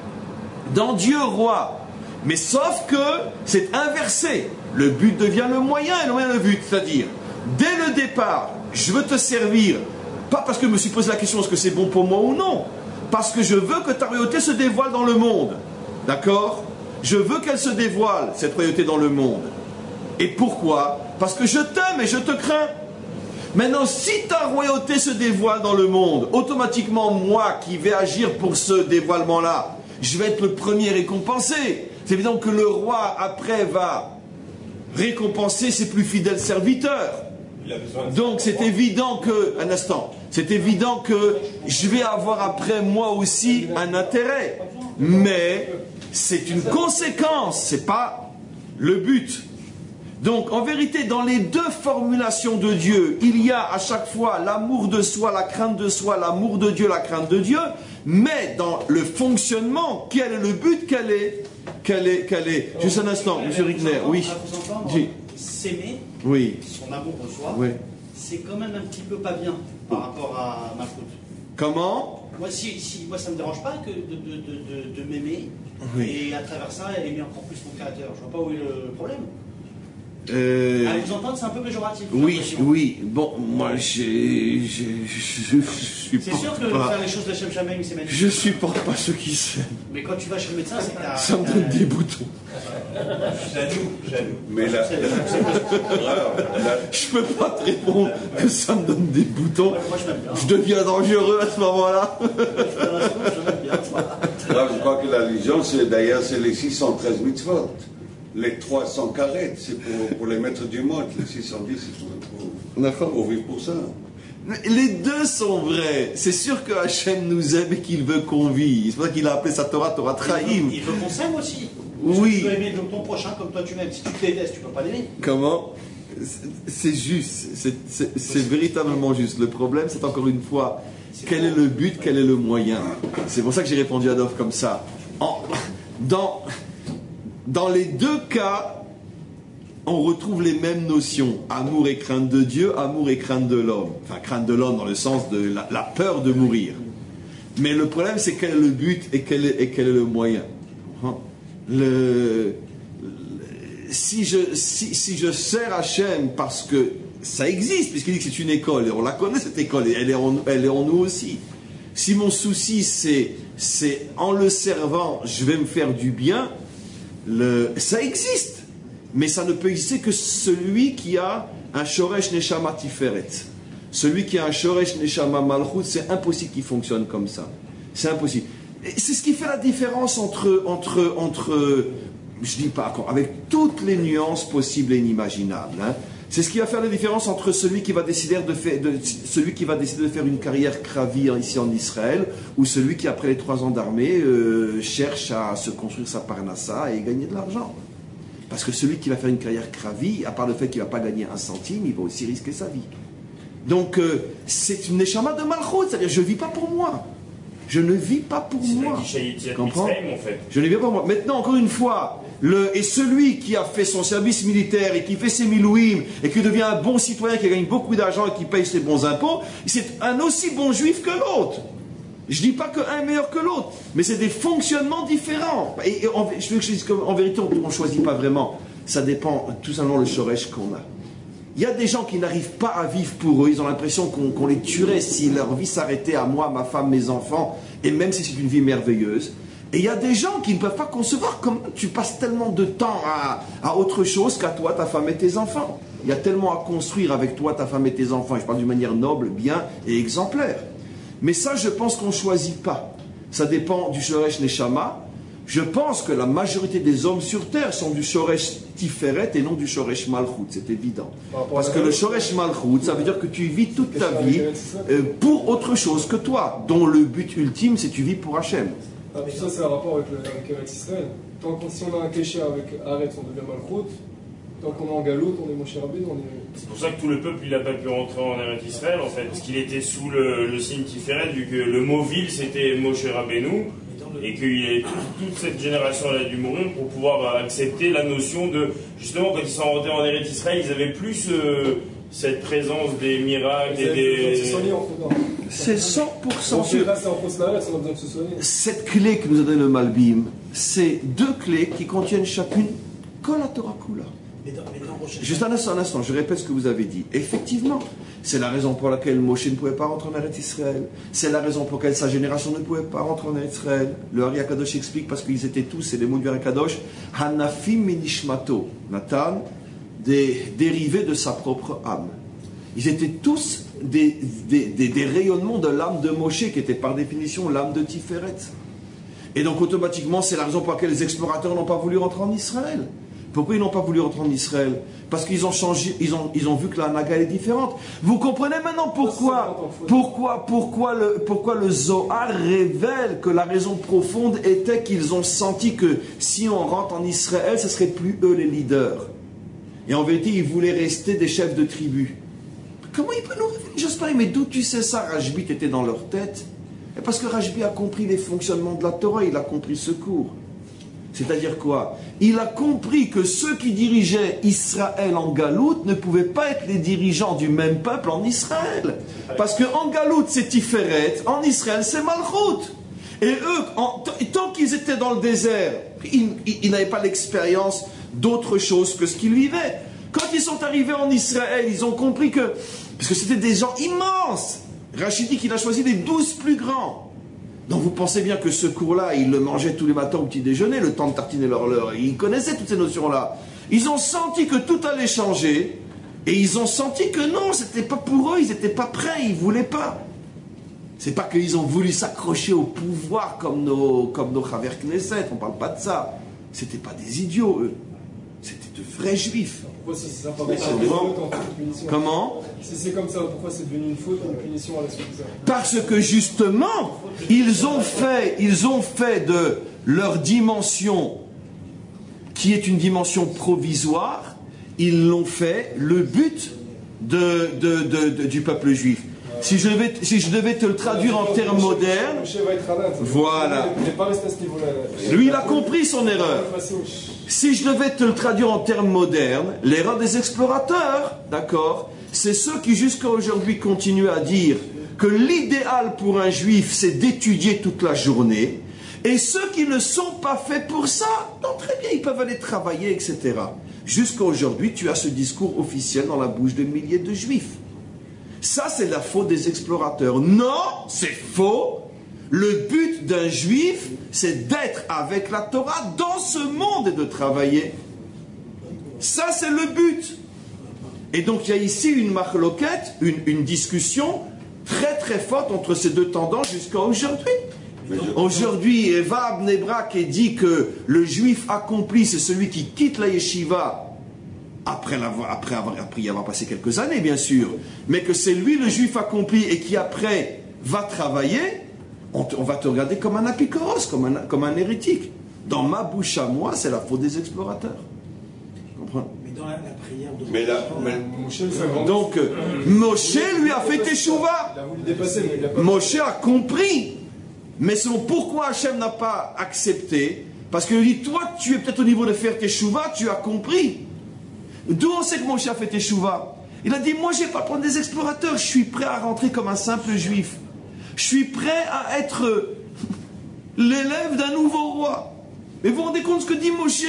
Dans Dieu roi. Mais sauf que c'est inversé. Le but devient le moyen et le moyen le but. C'est-à-dire, dès le départ, je veux te servir, pas parce que je me suis posé la question est-ce que c'est bon pour moi ou non, parce que je veux que ta royauté se dévoile dans le monde. D'accord? Je veux qu'elle se dévoile, cette royauté dans le monde. Et pourquoi? Parce que je t'aime et je te crains. Maintenant, si ta royauté se dévoile dans le monde, automatiquement, moi qui vais agir pour ce dévoilement-là, je vais être le premier récompensé. C'est évident que le roi, après, va récompenser ses plus fidèles serviteurs. Donc, c'est évident que, un instant, c'est évident que je vais avoir après moi aussi un intérêt. Mais c'est une conséquence, c'est pas le but. Donc, en vérité, dans les deux formulations de Dieu, il y a à chaque fois l'amour de soi, la crainte de soi, l'amour de Dieu, la crainte de Dieu, mais dans le fonctionnement, quel est le but, quel est, quel est, quel est. Juste un instant, M. Rigner, oui. S'aimer, oui. son amour de soi, oui. c'est quand même un petit peu pas bien par rapport à ma faute. Comment? Moi, si, si, moi, ça ne me dérange pas que de, de, de, de, de m'aimer, oui. Et à travers ça, elle aimer encore plus mon créateur. Je vois pas où est le problème. Euh... À vous entendre, c'est un peu péjoratif. Oui, oui. Bon, moi, j'ai, j'ai, je, je suis C'est sûr que pas, faire les choses de Shem Shamaim, c'est magnifique. Je supporte pas ceux qui s'aiment. Mais quand tu vas chez le médecin, c'est que t'as... Ça me donne des boutons. Jaloux, jaloux. Mais là, je peux pas te répondre que ça me donne des boutons. Moi, je m'aime bien. Je deviens dangereux à ce moment-là. Je m'aime bien. là, je crois que la religion, c'est d'ailleurs, c'est les six cent treize mitzvot. Les trois cents carrettes, c'est pour, pour les maîtres du monde. Les six cent dix, c'est pour, pour, pour vivre pour ça. Les deux sont vrais. C'est sûr que Hachem nous aime et qu'il veut qu'on vive. C'est pour ça qu'il a appelé sa Torah, Torah Trahim. Il veut qu'on s'aime aussi. Oui. Tu dois aimer ton prochain comme toi tu m'aimes. Si tu te détestes, tu ne peux pas l'aimer. Comment? C'est juste. C'est véritablement juste. Le problème, c'est encore une fois, quel est le but, quel est le moyen? C'est pour ça que j'ai répondu à Dov comme ça. En, dans... Dans les deux cas, on retrouve les mêmes notions. Amour et crainte de Dieu, amour et crainte de l'homme. Enfin, crainte de l'homme dans le sens de la, la peur de mourir. Mais le problème, c'est quel est le but et quel est, et quel est le moyen. Le, le, si, je, si, si je sers Hachem parce que ça existe, puisqu'il dit que c'est une école, et on la connaît cette école, et elle est en, elle est en nous aussi. Si mon souci, c'est, c'est en le servant, je vais me faire du bien, Le, ça existe, mais ça ne peut exister que celui qui a un Shoresh Neshama Tiferet. Celui qui a un Shoresh Neshama Malchut, c'est impossible qu'il fonctionne comme ça. C'est impossible. Et c'est ce qui fait la différence entre, entre, entre je dis pas, avec toutes les nuances possibles et inimaginables. Hein. C'est ce qui va faire la différence entre celui qui va décider de faire, de, celui qui va décider de faire une carrière kravie ici en Israël, ou celui qui, après les trois ans d'armée, euh, cherche à se construire sa parnassa et gagner de l'argent. Parce que celui qui va faire une carrière kravie, à part le fait qu'il ne va pas gagner un centime, il va aussi risquer sa vie. Donc, euh, c'est une neshama de malchut, c'est-à-dire je ne vis pas pour moi. Je ne vis pas pour moi. Tu comprends ? En fait. Je ne vis pas pour moi. Maintenant, encore une fois, le, et celui qui a fait son service militaire et qui fait ses milouim et qui devient un bon citoyen, qui gagne beaucoup d'argent et qui paye ses bons impôts, c'est un aussi bon juif que l'autre. Je ne dis pas qu'un est meilleur que l'autre, mais c'est des fonctionnements différents. Et, et en, je veux que je dise qu'en vérité, on ne choisit pas vraiment. Ça dépend tout simplement le shoresh qu'on a. Il y a des gens qui n'arrivent pas à vivre pour eux. Ils ont l'impression qu'on qu'on les tuerait si leur vie s'arrêtait à moi, ma femme, mes enfants, et même si c'est une vie merveilleuse. Et il y a des gens qui ne peuvent pas concevoir comment tu passes tellement de temps à, à autre chose qu'à toi, ta femme et tes enfants. Il y a tellement à construire avec toi, ta femme et tes enfants. Et je parle d'une manière noble, bien et exemplaire. Mais ça, je pense qu'on ne choisit pas. Ça dépend du Shoresh Neshama. Je pense que la majorité des hommes sur Terre sont du Shoresh Tiferet et non du Shoresh Malchut, c'est évident. Parce que le Shoresh Malchut, ça veut dire que tu vis toute ta vie euh, pour autre chose que toi, dont le but ultime, c'est que tu vis pour Hachem. Ah, tout ça, c'est un rapport avec, le, avec Eretz Israël. Tant qu'on, si on a un kéché avec Arrête, on devient Malchut. Tant qu'on est en Galoute, on est Moshe Rabbeinu, on est... C'est pour ça que tout le peuple, il n'a pas pu rentrer en Eretz Israël, en fait, parce qu'il était sous le, le signe Tiferet, vu que le mot ville, c'était Moshe Rabbeinu, et qu'il y avait toute, toute cette génération elle a dû mourir pour pouvoir accepter la notion de... Justement, quand ils sont rentrés en Eretz Israël, ils avaient plus euh, cette présence des miracles et des... C'est cent pour cent sûr. Là, c'est en fausse narette, on a besoin de se soigner. Cette clé que nous a donné le Malbim, c'est deux clés qui contiennent chacune Kol HaTorah Kula. Juste un instant, un instant, je répète ce que vous avez dit. Effectivement, c'est la raison pour laquelle Moshe ne pouvait pas rentrer en Eretz Israël. C'est la raison pour laquelle sa génération ne pouvait pas rentrer en Eretz Israël. Le Ari HaKadosh explique parce qu'ils étaient tous, c'est les mots du Ari HaKadosh, Hanafim Minishmato, Nathan, des dérivés de sa propre âme. Ils étaient tous des, des, des, des rayonnements de l'âme de Moshe, qui était par définition l'âme de Tiferet. Et donc automatiquement, c'est la raison pour laquelle les explorateurs n'ont pas voulu rentrer en Israël. Pourquoi ils n'ont pas voulu rentrer en Israël? Parce qu'ils ont changé, ils ont, ils ont vu que la Naga est différente. Vous comprenez maintenant pourquoi, pourquoi, pourquoi le, pourquoi le Zohar révèle que la raison profonde était qu'ils ont senti que si on rentre en Israël, ce ne seraient plus eux les leaders. Et en vérité, ils voulaient rester des chefs de tribu. Comment il peut nous révéler? J'ose pas, mais d'où tu sais ça? Rajbi était dans leur tête. Et parce que Rajbi a compris les fonctionnements de la Torah, il a compris ce cours. C'est-à-dire quoi? Il a compris que ceux qui dirigeaient Israël en Galoute ne pouvaient pas être les dirigeants du même peuple en Israël. Parce qu'en Galoute, c'est Tiferet, en Israël, c'est Malchut. Et eux, en, tant qu'ils étaient dans le désert, ils, ils, ils n'avaient pas l'expérience d'autre chose que ce qu'ils vivaient. Quand ils sont arrivés en Israël, ils ont compris que... Parce que c'était des gens immenses. Rachid dit qu'il a choisi les douze plus grands. Donc vous pensez bien que ce cours-là, ils le mangeaient tous les matins au petit déjeuner, le temps de tartiner leur leurre. Ils connaissaient toutes ces notions-là. Ils ont senti que tout allait changer, et ils ont senti que non, c'était pas pour eux, ils n'étaient pas prêts, ils ne voulaient pas. C'est pas qu'ils ont voulu s'accrocher au pouvoir comme nos, comme nos Chaver Knesset, on ne parle pas de ça. C'était pas des idiots, eux. C'était de vrais juifs. Pourquoi si c'est ça, pourquoi c'est devenu une punition? Comment? Si c'est comme ça, pourquoi c'est devenu une faute ou une punition à la suite de ça? Parce que justement, ils ont fait, ils ont fait de leur dimension, qui est une dimension provisoire, ils l'ont fait le but de, de, de, de, du peuple juif. Si je, devais, si je devais te le traduire en termes modernes, voilà. Lui, il a compris son erreur. Si je devais te le traduire en termes modernes, l'erreur des explorateurs, d'accord, c'est ceux qui jusqu'à aujourd'hui continuent à dire que l'idéal pour un juif, c'est d'étudier toute la journée, et ceux qui ne sont pas faits pour ça, non, très bien, ils peuvent aller travailler, et cetera. Jusqu'à aujourd'hui, tu as ce discours officiel dans la bouche de milliers de juifs. Ça, c'est la faute des explorateurs. Non, c'est faux. Le but d'un juif, c'est d'être avec la Torah dans ce monde et de travailler. Ça, c'est le but. Et donc, il y a ici une marloquette, une, une discussion très très forte entre ces deux tendances jusqu'à aujourd'hui. Aujourd'hui, Eva Abnebrak dit que le juif accompli, c'est celui qui quitte la yeshiva après, après, avoir, après y avoir passé quelques années, bien sûr, mais que c'est lui le juif accompli et qui après va travailler, on, te, on va te regarder comme un apikoros, comme un, comme un hérétique. Dans ma bouche à moi, c'est la faute des explorateurs. Tu comprends? Mais dans la, la prière de mais là, mais... Donc, euh, Moshe lui a fait teshuva. Moshe a compris. Mais c'est pourquoi Hachem n'a pas accepté. Parce qu'il dit, toi, tu es peut-être au niveau de faire teshuva, tu as compris. D'où on sait que Moshe a fait teshuva? Il a dit, moi, je n'ai pas prendre des explorateurs, je suis prêt à rentrer comme un simple juif. Je suis prêt à être l'élève d'un nouveau roi. Mais vous vous rendez compte ce que dit Moshe?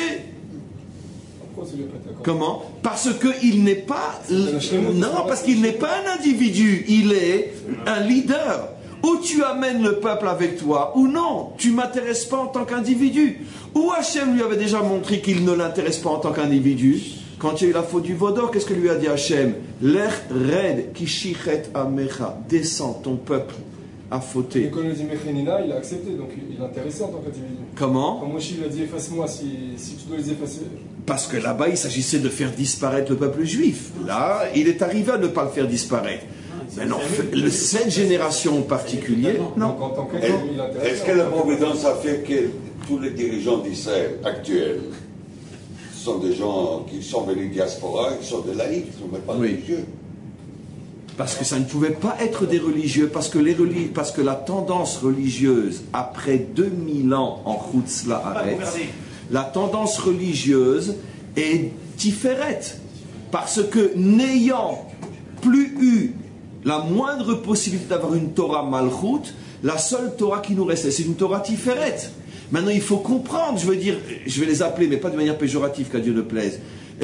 Comment? Parce qu'il n'est pas... Non, parce qu'il n'est pas un individu, il est un leader. Ou tu amènes le peuple avec toi, ou non, tu ne m'intéresses pas en tant qu'individu. Ou Hachem lui avait déjà montré qu'il ne l'intéresse pas en tant qu'individu. Quand il y a eu la faute du Vaudor, qu'est-ce que lui a dit Hachem? L'er red kishichet amecha, descends, ton peuple a fauté. Et quand il a dit Mechenina, il a accepté, donc il l'intéressait en tant qu'individu. Comment? Quand Moshe lui a dit efface-moi si, si tu dois les effacer. Parce que là-bas, il s'agissait de faire disparaître le peuple juif. Là, il est arrivé à ne pas le faire disparaître. Mais non, le, cette génération en particulier, non. Donc, en tant qu'exemple, il intéresse. Est-ce que la Providence a fait que tous les dirigeants d'Israël actuels sont des gens qui sont venus diaspora, qui sont des laïcs, qui ne sont même pas Oui. religieux? Parce que ça ne pouvait pas être des religieux, parce que, les reli- parce que la tendance religieuse, après deux mille ans en Chutz La'aretz, la tendance religieuse est différente. Parce que n'ayant plus eu la moindre possibilité d'avoir une Torah Malchut, la seule Torah qui nous restait, c'est une Torah Tiferet. Maintenant, il faut comprendre, je veux dire, je vais les appeler, mais pas de manière péjorative, qu'à Dieu ne plaise.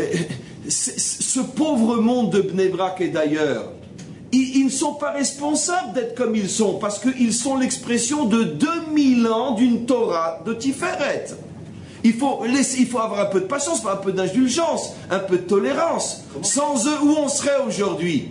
Ce pauvre monde de Bnei Brak et d'ailleurs, ils, ils ne sont pas responsables d'être comme ils sont, parce qu'ils sont l'expression de deux mille ans d'une Torah de Tiferet. Il faut, laisser, il faut avoir un peu de patience, un peu d'indulgence, un peu de tolérance. Sans eux, où on serait aujourd'hui?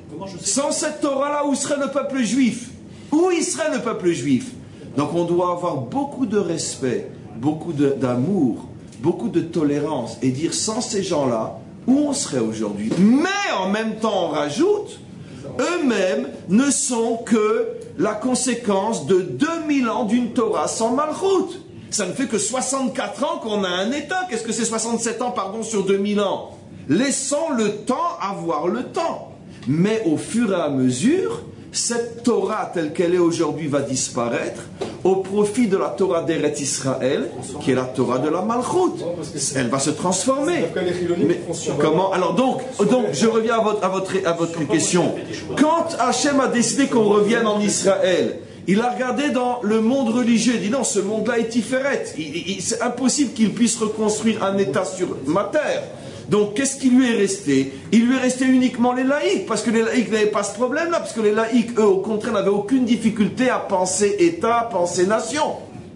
Sans cette Torah-là, où serait le peuple juif? Où y serait le peuple juif? Donc on doit avoir beaucoup de respect, beaucoup de, d'amour, beaucoup de tolérance, et dire sans ces gens-là, où on serait aujourd'hui? Mais en même temps, on rajoute, eux-mêmes ne sont que la conséquence de deux mille ans d'une Torah sans Malchut. Ça ne fait que soixante-quatre ans qu'on a un État. Qu'est-ce que c'est soixante-sept ans, pardon, sur deux mille ans? Laissons le temps avoir le temps. Mais au fur et à mesure, cette Torah telle qu'elle est aujourd'hui va disparaître au profit de la Torah d'Eretz Israël, qui est la Torah de la Malchut. Elle va se transformer. Mais comment? Alors donc, donc, je reviens à votre, à votre, à votre question. Quand Hachem a décidé qu'on revienne en Israël, il a regardé dans le monde religieux, il dit non, ce monde-là est Tiferet. C'est impossible qu'il puisse reconstruire un État sur ma terre. Donc, qu'est-ce qui lui est resté? Il lui est resté uniquement les laïcs, parce que les laïcs n'avaient pas ce problème-là, parce que les laïcs, eux, au contraire, n'avaient aucune difficulté à penser État, à penser nation.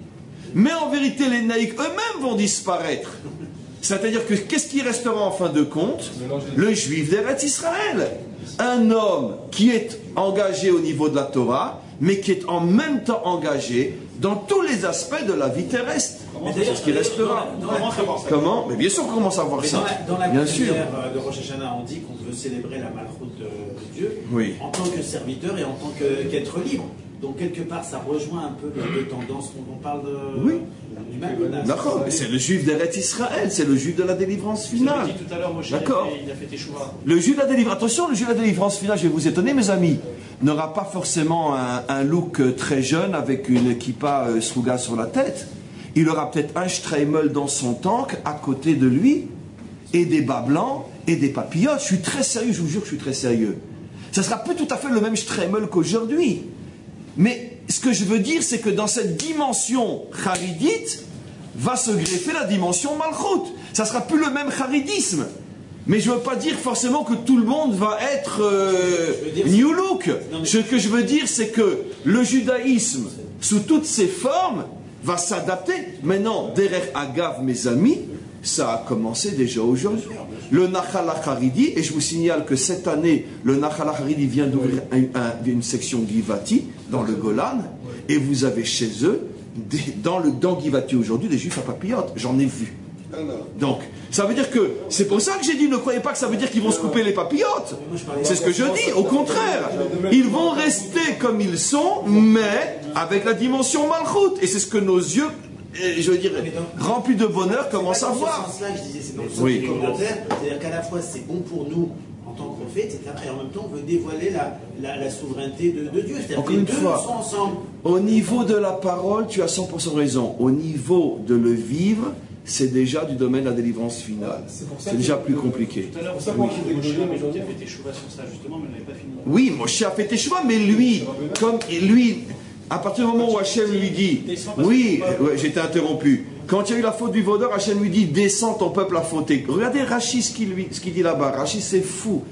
Mais en vérité, les laïcs eux-mêmes vont disparaître. C'est-à-dire que qu'est-ce qui restera en fin de compte? Le juif d'Eretz Israël. Un homme qui est engagé au niveau de la Torah, mais qui est en même temps engagé dans tous les aspects de la vie terrestre. C'est ce qui restera. Comment? Mais bien sûr qu'on commence à voir ça. Dans la, dans la bien sûr. de Rosh Hashanah, on dit qu'on veut célébrer la malchoute de, de Dieu oui. en tant que serviteur et en tant que, qu'être libre. Donc quelque part, ça rejoint un peu les deux tendances dont on parle de, oui. du même. D'accord, mais c'est le juif d'Eretz Israël, c'est le juif de la délivrance finale. Dit tout à l'heure, Moshe, d'accord. Il a fait Teshuvah. Le juif de la délivrance, attention, le juif de la délivrance finale, je vais vous étonner, mes amis, n'aura pas forcément un, un look très jeune avec une kippa euh, sruga sur la tête. Il aura peut-être un Streimel dans son tank à côté de lui, et des bas blancs, et des papillotes. Je suis très sérieux, je vous jure que je suis très sérieux. Ça ne sera plus tout à fait le même Streimel qu'aujourd'hui. Mais ce que je veux dire, c'est que dans cette dimension charidite, va se greffer la dimension malchut. Ça ne sera plus le même charidisme. Mais je ne veux pas dire forcément que tout le monde va être euh, new look. Ce que je veux dire, c'est que le judaïsme, sous toutes ses formes, va s'adapter. Maintenant, derrière Agav, mes amis, ça a commencé déjà aujourd'hui. Le Nachal HaCharidi, et je vous signale que cette année, le Nachal HaCharidi vient d'ouvrir un, un, une section Givati dans le Golan, et vous avez chez eux, des, dans, le, dans Givati aujourd'hui, des juifs à papillotes. J'en ai vu. Donc, ça veut dire que, c'est pour ça que j'ai dit, ne croyez pas que ça veut dire qu'ils vont se couper les papillotes. C'est ce que je dis, au contraire. Ils vont rester comme ils sont, mais avec la dimension malchut. Et c'est ce que nos yeux, je veux dire, remplis de bonheur, commencent à voir. C'est dans ce sens-là que je disais, c'est dans le sens oui. des commentaires. C'est-à-dire qu'à la fois, c'est bon pour nous, en tant que prophète, et en même temps, on veut dévoiler la, la, la souveraineté de, de Dieu. C'est-à-dire que les deux sont ensemble. Au niveau de la parole, tu as cent pour cent raison. Au niveau de le vivre, c'est déjà du domaine de la délivrance finale. C'est déjà plus compliqué. Tout à l'heure, vous savez, Moshe a fait Teshuvah sur ça, justement, mais on n'avait pas fini. Oui, Moshe a fait Teshuvah, mais lui, comme lui, à partir du moment où Hachem lui dit, oui, ouais, j'ai été interrompu. Quand il y a eu la faute du vaudeur, Hachem lui dit, descends, ton peuple a fauté. Regardez Rashi, ce qu'il ce qu'il dit là-bas. Rashi, c'est fou.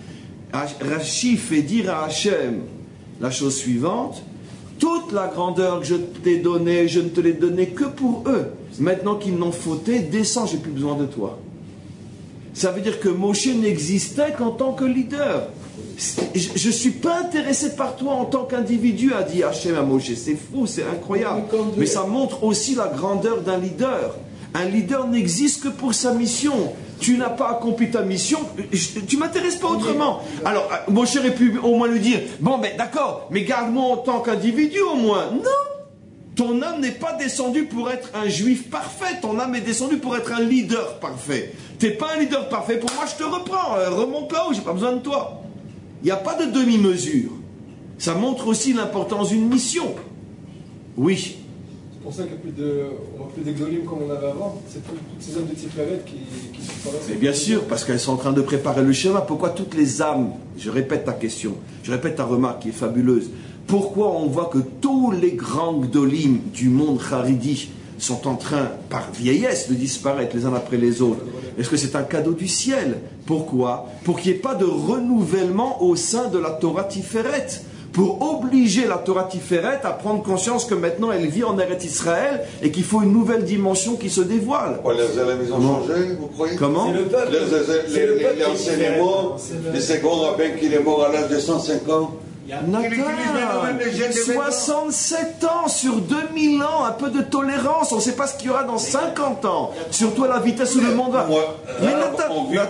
Rashi fait dire à Hachem la chose suivante. Toute la grandeur que je t'ai donnée, je ne te l'ai donnée que pour eux. Maintenant qu'ils n'ont fauté, descends, j'ai plus besoin de toi. Ça veut dire que Moshe n'existait qu'en tant que leader. Je ne suis pas intéressé par toi en tant qu'individu, a dit Hachem à Moshe. C'est fou, c'est incroyable. Mais ça montre aussi la grandeur d'un leader. Un leader n'existe que pour sa mission. tu n'as pas accompli ta mission, tu m'intéresses pas autrement. Alors, mon cher aurait pu au moins lui dire, bon, ben d'accord, mais garde-moi en tant qu'individu au moins. Non, ton âme n'est pas descendue pour être un juif parfait, ton âme est descendue pour être un leader parfait. T'es pas un leader parfait, pour moi je te reprends, remonte là-haut, j'ai pas besoin de toi. Il n'y a pas de demi-mesure. Ça montre aussi l'importance d'une mission. Oui. C'est pour ça qu'il n'y a plus de, on voit plus d'exolim comme on avait avant. C'est toutes ces âmes de Tiferet qui, qui disparaissent. Mais bien sûr, parce qu'elles sont en train de préparer le schéma. Pourquoi toutes les âmes, je répète ta question, je répète ta remarque qui est fabuleuse, pourquoi on voit que tous les grands gdolim du monde haridi sont en train, par vieillesse, de disparaître les uns après les autres? Est-ce que c'est un cadeau du ciel? Pourquoi? Pour qu'il n'y ait pas de renouvellement au sein de la Torah Tiferet. Pour obliger la Torah Tiferet à prendre conscience que maintenant elle vit en Eretz Israël et qu'il faut une nouvelle dimension qui se dévoile. Oh, les élèves, ils ont changé, vous croyez? Comment? C'est le peuple. Les, les, les, les enseignements, les seconds rabbins qu'il est mort à l'âge de cent cinq ans. Nathan, soixante-sept ans sur deux mille ans, un peu de tolérance, on ne sait pas ce qu'il y aura dans cinquante ans, surtout à la vitesse où le monde va. Mais Nathan, mais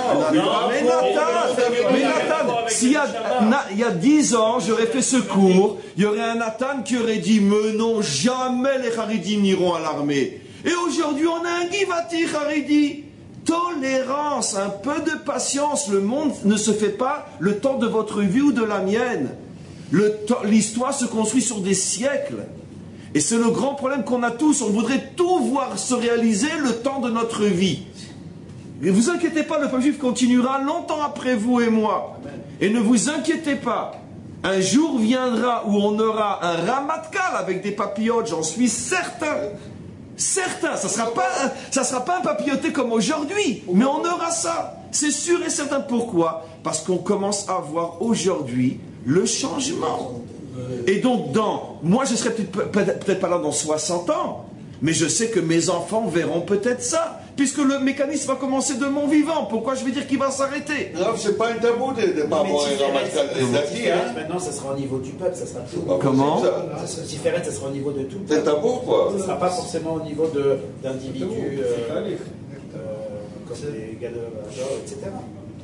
Nathan, mais Nathan, s'il y a, il y a dix ans, j'aurais fait ce cours, il y aurait un Nathan qui aurait dit, mais non, jamais les Haridim n'iront à l'armée. Et aujourd'hui, on a un Givati Haridi. Tolérance, un peu de patience. Le monde ne se fait pas le temps de votre vie ou de la mienne. L'histoire se construit sur des siècles. Et c'est le grand problème qu'on a tous. On voudrait tout voir se réaliser le temps de notre vie. Ne vous inquiétez pas, le peuple juif continuera longtemps après vous et moi. Et ne vous inquiétez pas. Un jour viendra où on aura un Ramatkal avec des papillotes, j'en suis certain. Certain, ça ne sera pas, ça sera pas un papilloté comme aujourd'hui, mais on aura ça. C'est sûr et certain. Pourquoi? Parce qu'on commence à voir aujourd'hui le changement. Et donc, dans, moi je serai peut-être peut-être pas là dans soixante ans, mais je sais que mes enfants verront peut-être ça, puisque le mécanisme va commencer de mon vivant. Pourquoi je vais dire qu'il va s'arrêter? Non, c'est pas un tabou de ne pas avoir un Ramatkal des athées. Maintenant, ça sera au niveau du peuple, ça sera plus. Comment? Tiferet, ça sera au niveau de tout. C'est tabou, quoi. Ça ne sera pas forcément au niveau d'individus euh, euh, comme les gars de Major, et cetera.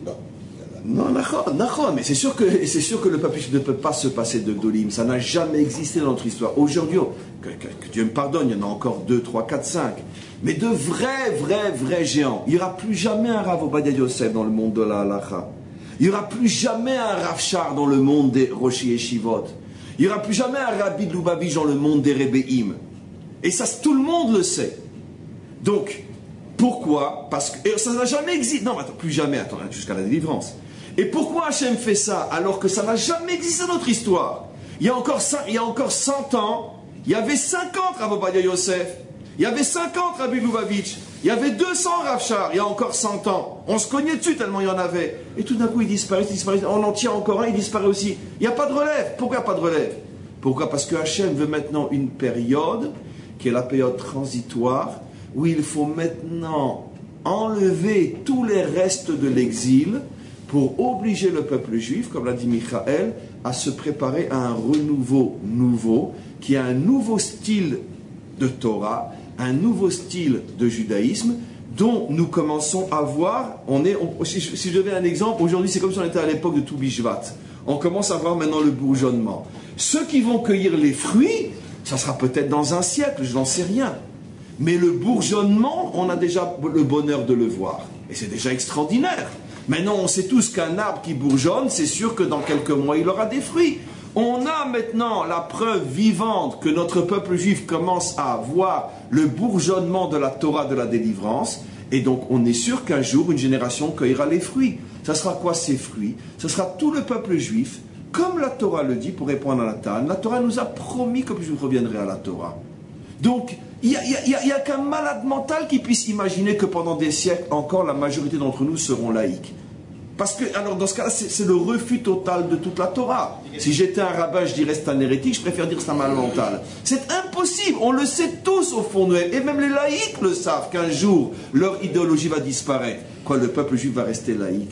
Non, d'accord, mais c'est sûr que c'est sûr que le peuple ne peut pas se passer de Gdolim. Ça n'a jamais existé dans notre histoire. Aujourd'hui, que, que, que Dieu me pardonne, il y en a encore deux, trois, quatre, cinq. Mais de vrais, vrais, vrais géants. Il n'y aura plus jamais un Rav Obadia Yosef dans le monde de la halacha. Il n'y aura plus jamais un Rav Shar dans le monde des Roshi Yeshivot. Il n'y aura plus jamais un Rabbi de Lubavitch dans le monde des Rebbeim. Et ça, tout le monde le sait. Donc, pourquoi? Parce que et ça n'a jamais existé. Non, attends, plus jamais, attends, jusqu'à la délivrance. Et pourquoi Hachem fait ça alors que ça n'a jamais existé dans notre histoire? Il y a encore, il y a encore cent ans, il y avait cinquante Rav Obadia Yosef, il y avait cinquante Rabbi Lubavitch, il y avait deux cents Rav Shar, il y a encore cent ans. On se cognait dessus tellement il y en avait. Et tout d'un coup, il disparaît, il disparaît. On en tient encore un, il disparaît aussi. Il n'y a pas de relève. Pourquoi il n'y a pas de relève? Pourquoi? Parce que Hachem veut maintenant une période, qui est la période transitoire, où il faut maintenant enlever tous les restes de l'exil, pour obliger le peuple juif, comme l'a dit Michael, à se préparer à un renouveau nouveau, qui a un nouveau style de Torah, un nouveau style de judaïsme, dont nous commençons à voir, on est, on, si, je, si je devais un exemple, aujourd'hui c'est comme si on était à l'époque de Tou Bishvat. On commence à voir maintenant le bourgeonnement. Ceux qui vont cueillir les fruits, ça sera peut-être dans un siècle, je n'en sais rien. Mais le bourgeonnement, on a déjà le bonheur de le voir. Et c'est déjà extraordinaire. Maintenant, on sait tous qu'un arbre qui bourgeonne, c'est sûr que dans quelques mois, il aura des fruits. On a maintenant la preuve vivante que notre peuple juif commence à voir le bourgeonnement de la Torah de la délivrance. Et donc, on est sûr qu'un jour, une génération cueillera les fruits. Ça sera quoi ces fruits? Ce sera tout le peuple juif, comme la Torah le dit, pour répondre à la Tan. La Torah nous a promis que je reviendrai à la Torah. Donc, il n'y a, a, a, a qu'un malade mental qui puisse imaginer que pendant des siècles encore, la majorité d'entre nous seront laïcs. Parce que, alors dans ce cas-là, c'est le refus total de toute la Torah. Si j'étais un rabbin, je dirais c'est un hérétique, je préfère dire c'est un malade mental. C'est impossible, on le sait tous au fond de nous, et même les laïcs le savent, qu'un jour, leur idéologie va disparaître. Quoi, le peuple juif va rester laïque?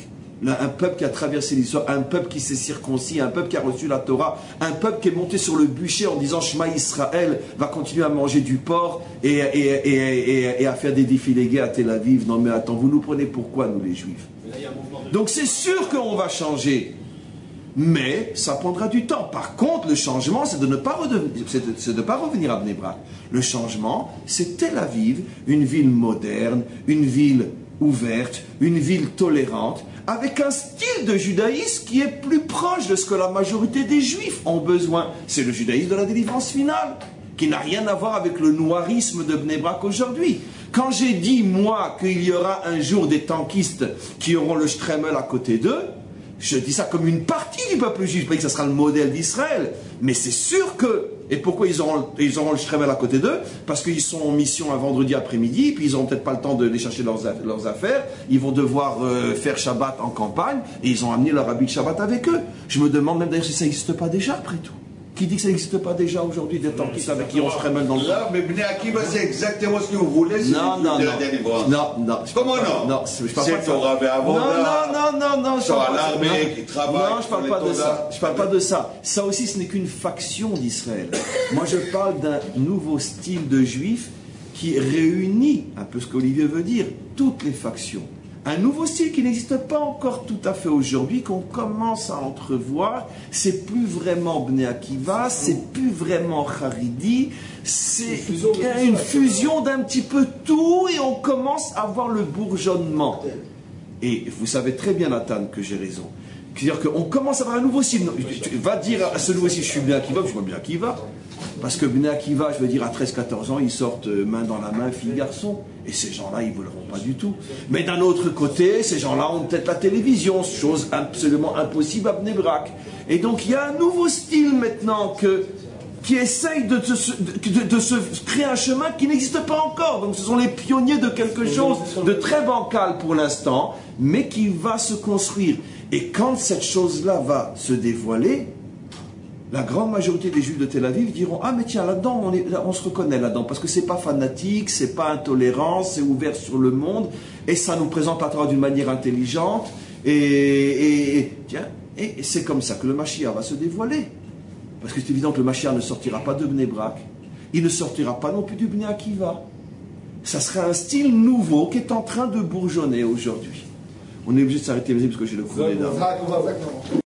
là, un peuple qui a traversé l'histoire, un peuple qui s'est circoncis, un peuple qui a reçu la Torah, un peuple qui est monté sur le bûcher en disant Shema Israël va continuer à manger du porc et, et, et, et, et à faire des défilés gays à Tel Aviv. Non mais attends, vous nous prenez pourquoi nous les Juifs? Donc c'est sûr qu'on va changer. Mais ça prendra du temps. Par contre, le changement, c'est de ne pas, c'est de ne pas revenir à Bnei Brak. Le changement, c'est Tel Aviv, une ville moderne, une ville ouverte, une ville tolérante, avec un style de judaïsme qui est plus proche de ce que la majorité des Juifs ont besoin. C'est le judaïsme de la délivrance finale, qui n'a rien à voir avec le noirisme de Bnei Brak aujourd'hui. Quand j'ai dit, moi, qu'il y aura un jour des tankistes qui auront le Stremel à côté d'eux, je dis ça comme une partie du peuple juif, je ne dis pas que ça sera le modèle d'Israël, mais c'est sûr que, et pourquoi ils auront, ils auront le Stremel à côté d'eux? Parce qu'ils sont en mission un vendredi après-midi, puis ils n'auront peut-être pas le temps de les chercher leurs, leurs affaires, ils vont devoir euh, faire Shabbat en campagne, et ils ont amené leur habit de Shabbat avec eux. Je me demande même d'ailleurs si ça n'existe pas déjà après tout. Qui dit que ça n'existe pas déjà aujourd'hui, des tankistes avec qui on se remèle dans le... Là, mais Bnei Akiva, c'est exactement ce que vous voulez, c'est non, non, de non. la délivrance. Non, non. Comment non? Non, je parle pas de ça. Torah Ve'avoda. Non, non, non, non, non. Sur l'armée qui travaille. Non, je parle pas de ça. Je parle pas de ça. Ça aussi, ce n'est qu'une faction d'Israël. Moi, je parle d'un nouveau style de juif qui réunit, un peu ce qu'Olivier veut dire, toutes les factions. Un nouveau style qui n'existe pas encore tout à fait aujourd'hui, qu'on commence à entrevoir. C'est plus vraiment Bnei Akiva, c'est plus vraiment Haridi, c'est une fusion d'un petit peu tout et on commence à voir le bourgeonnement. Et vous savez très bien, Nathan, que j'ai raison. C'est-à-dire qu'on commence à avoir un nouveau style. Tu vas dire à ce nouveau style, je suis Bnei Akiva, je vois Bnei Akiva. Parce que Bnei Akiva, je veux dire, à treize quatorze ans, ils sortent main dans la main, filles-garçons. Et ces gens-là, ils ne voleront pas du tout. Mais d'un autre côté, ces gens-là ont peut-être la télévision, chose absolument impossible à Bnei Brak. Et donc, il y a un nouveau style maintenant que, qui essaye de, de, de, de se créer un chemin qui n'existe pas encore. Donc, ce sont les pionniers de quelque chose de très bancal pour l'instant, mais qui va se construire. Et quand cette chose-là va se dévoiler, la grande majorité des Juifs de Tel Aviv diront « Ah mais tiens, là-dedans, on, est, on se reconnaît là-dedans, parce que c'est pas fanatique, c'est pas intolérant, c'est ouvert sur le monde, et ça nous présente la Torah d'une manière intelligente, et, et, et, tiens, et c'est comme ça que le Mashiach va se dévoiler. » Parce que c'est évident que le Mashiach ne sortira pas de Bnei Brak, il ne sortira pas non plus du Bnei Akiva. Ça sera un style nouveau qui est en train de bourgeonner aujourd'hui. On est obligé de s'arrêter, parce que j'ai le coup d'armes.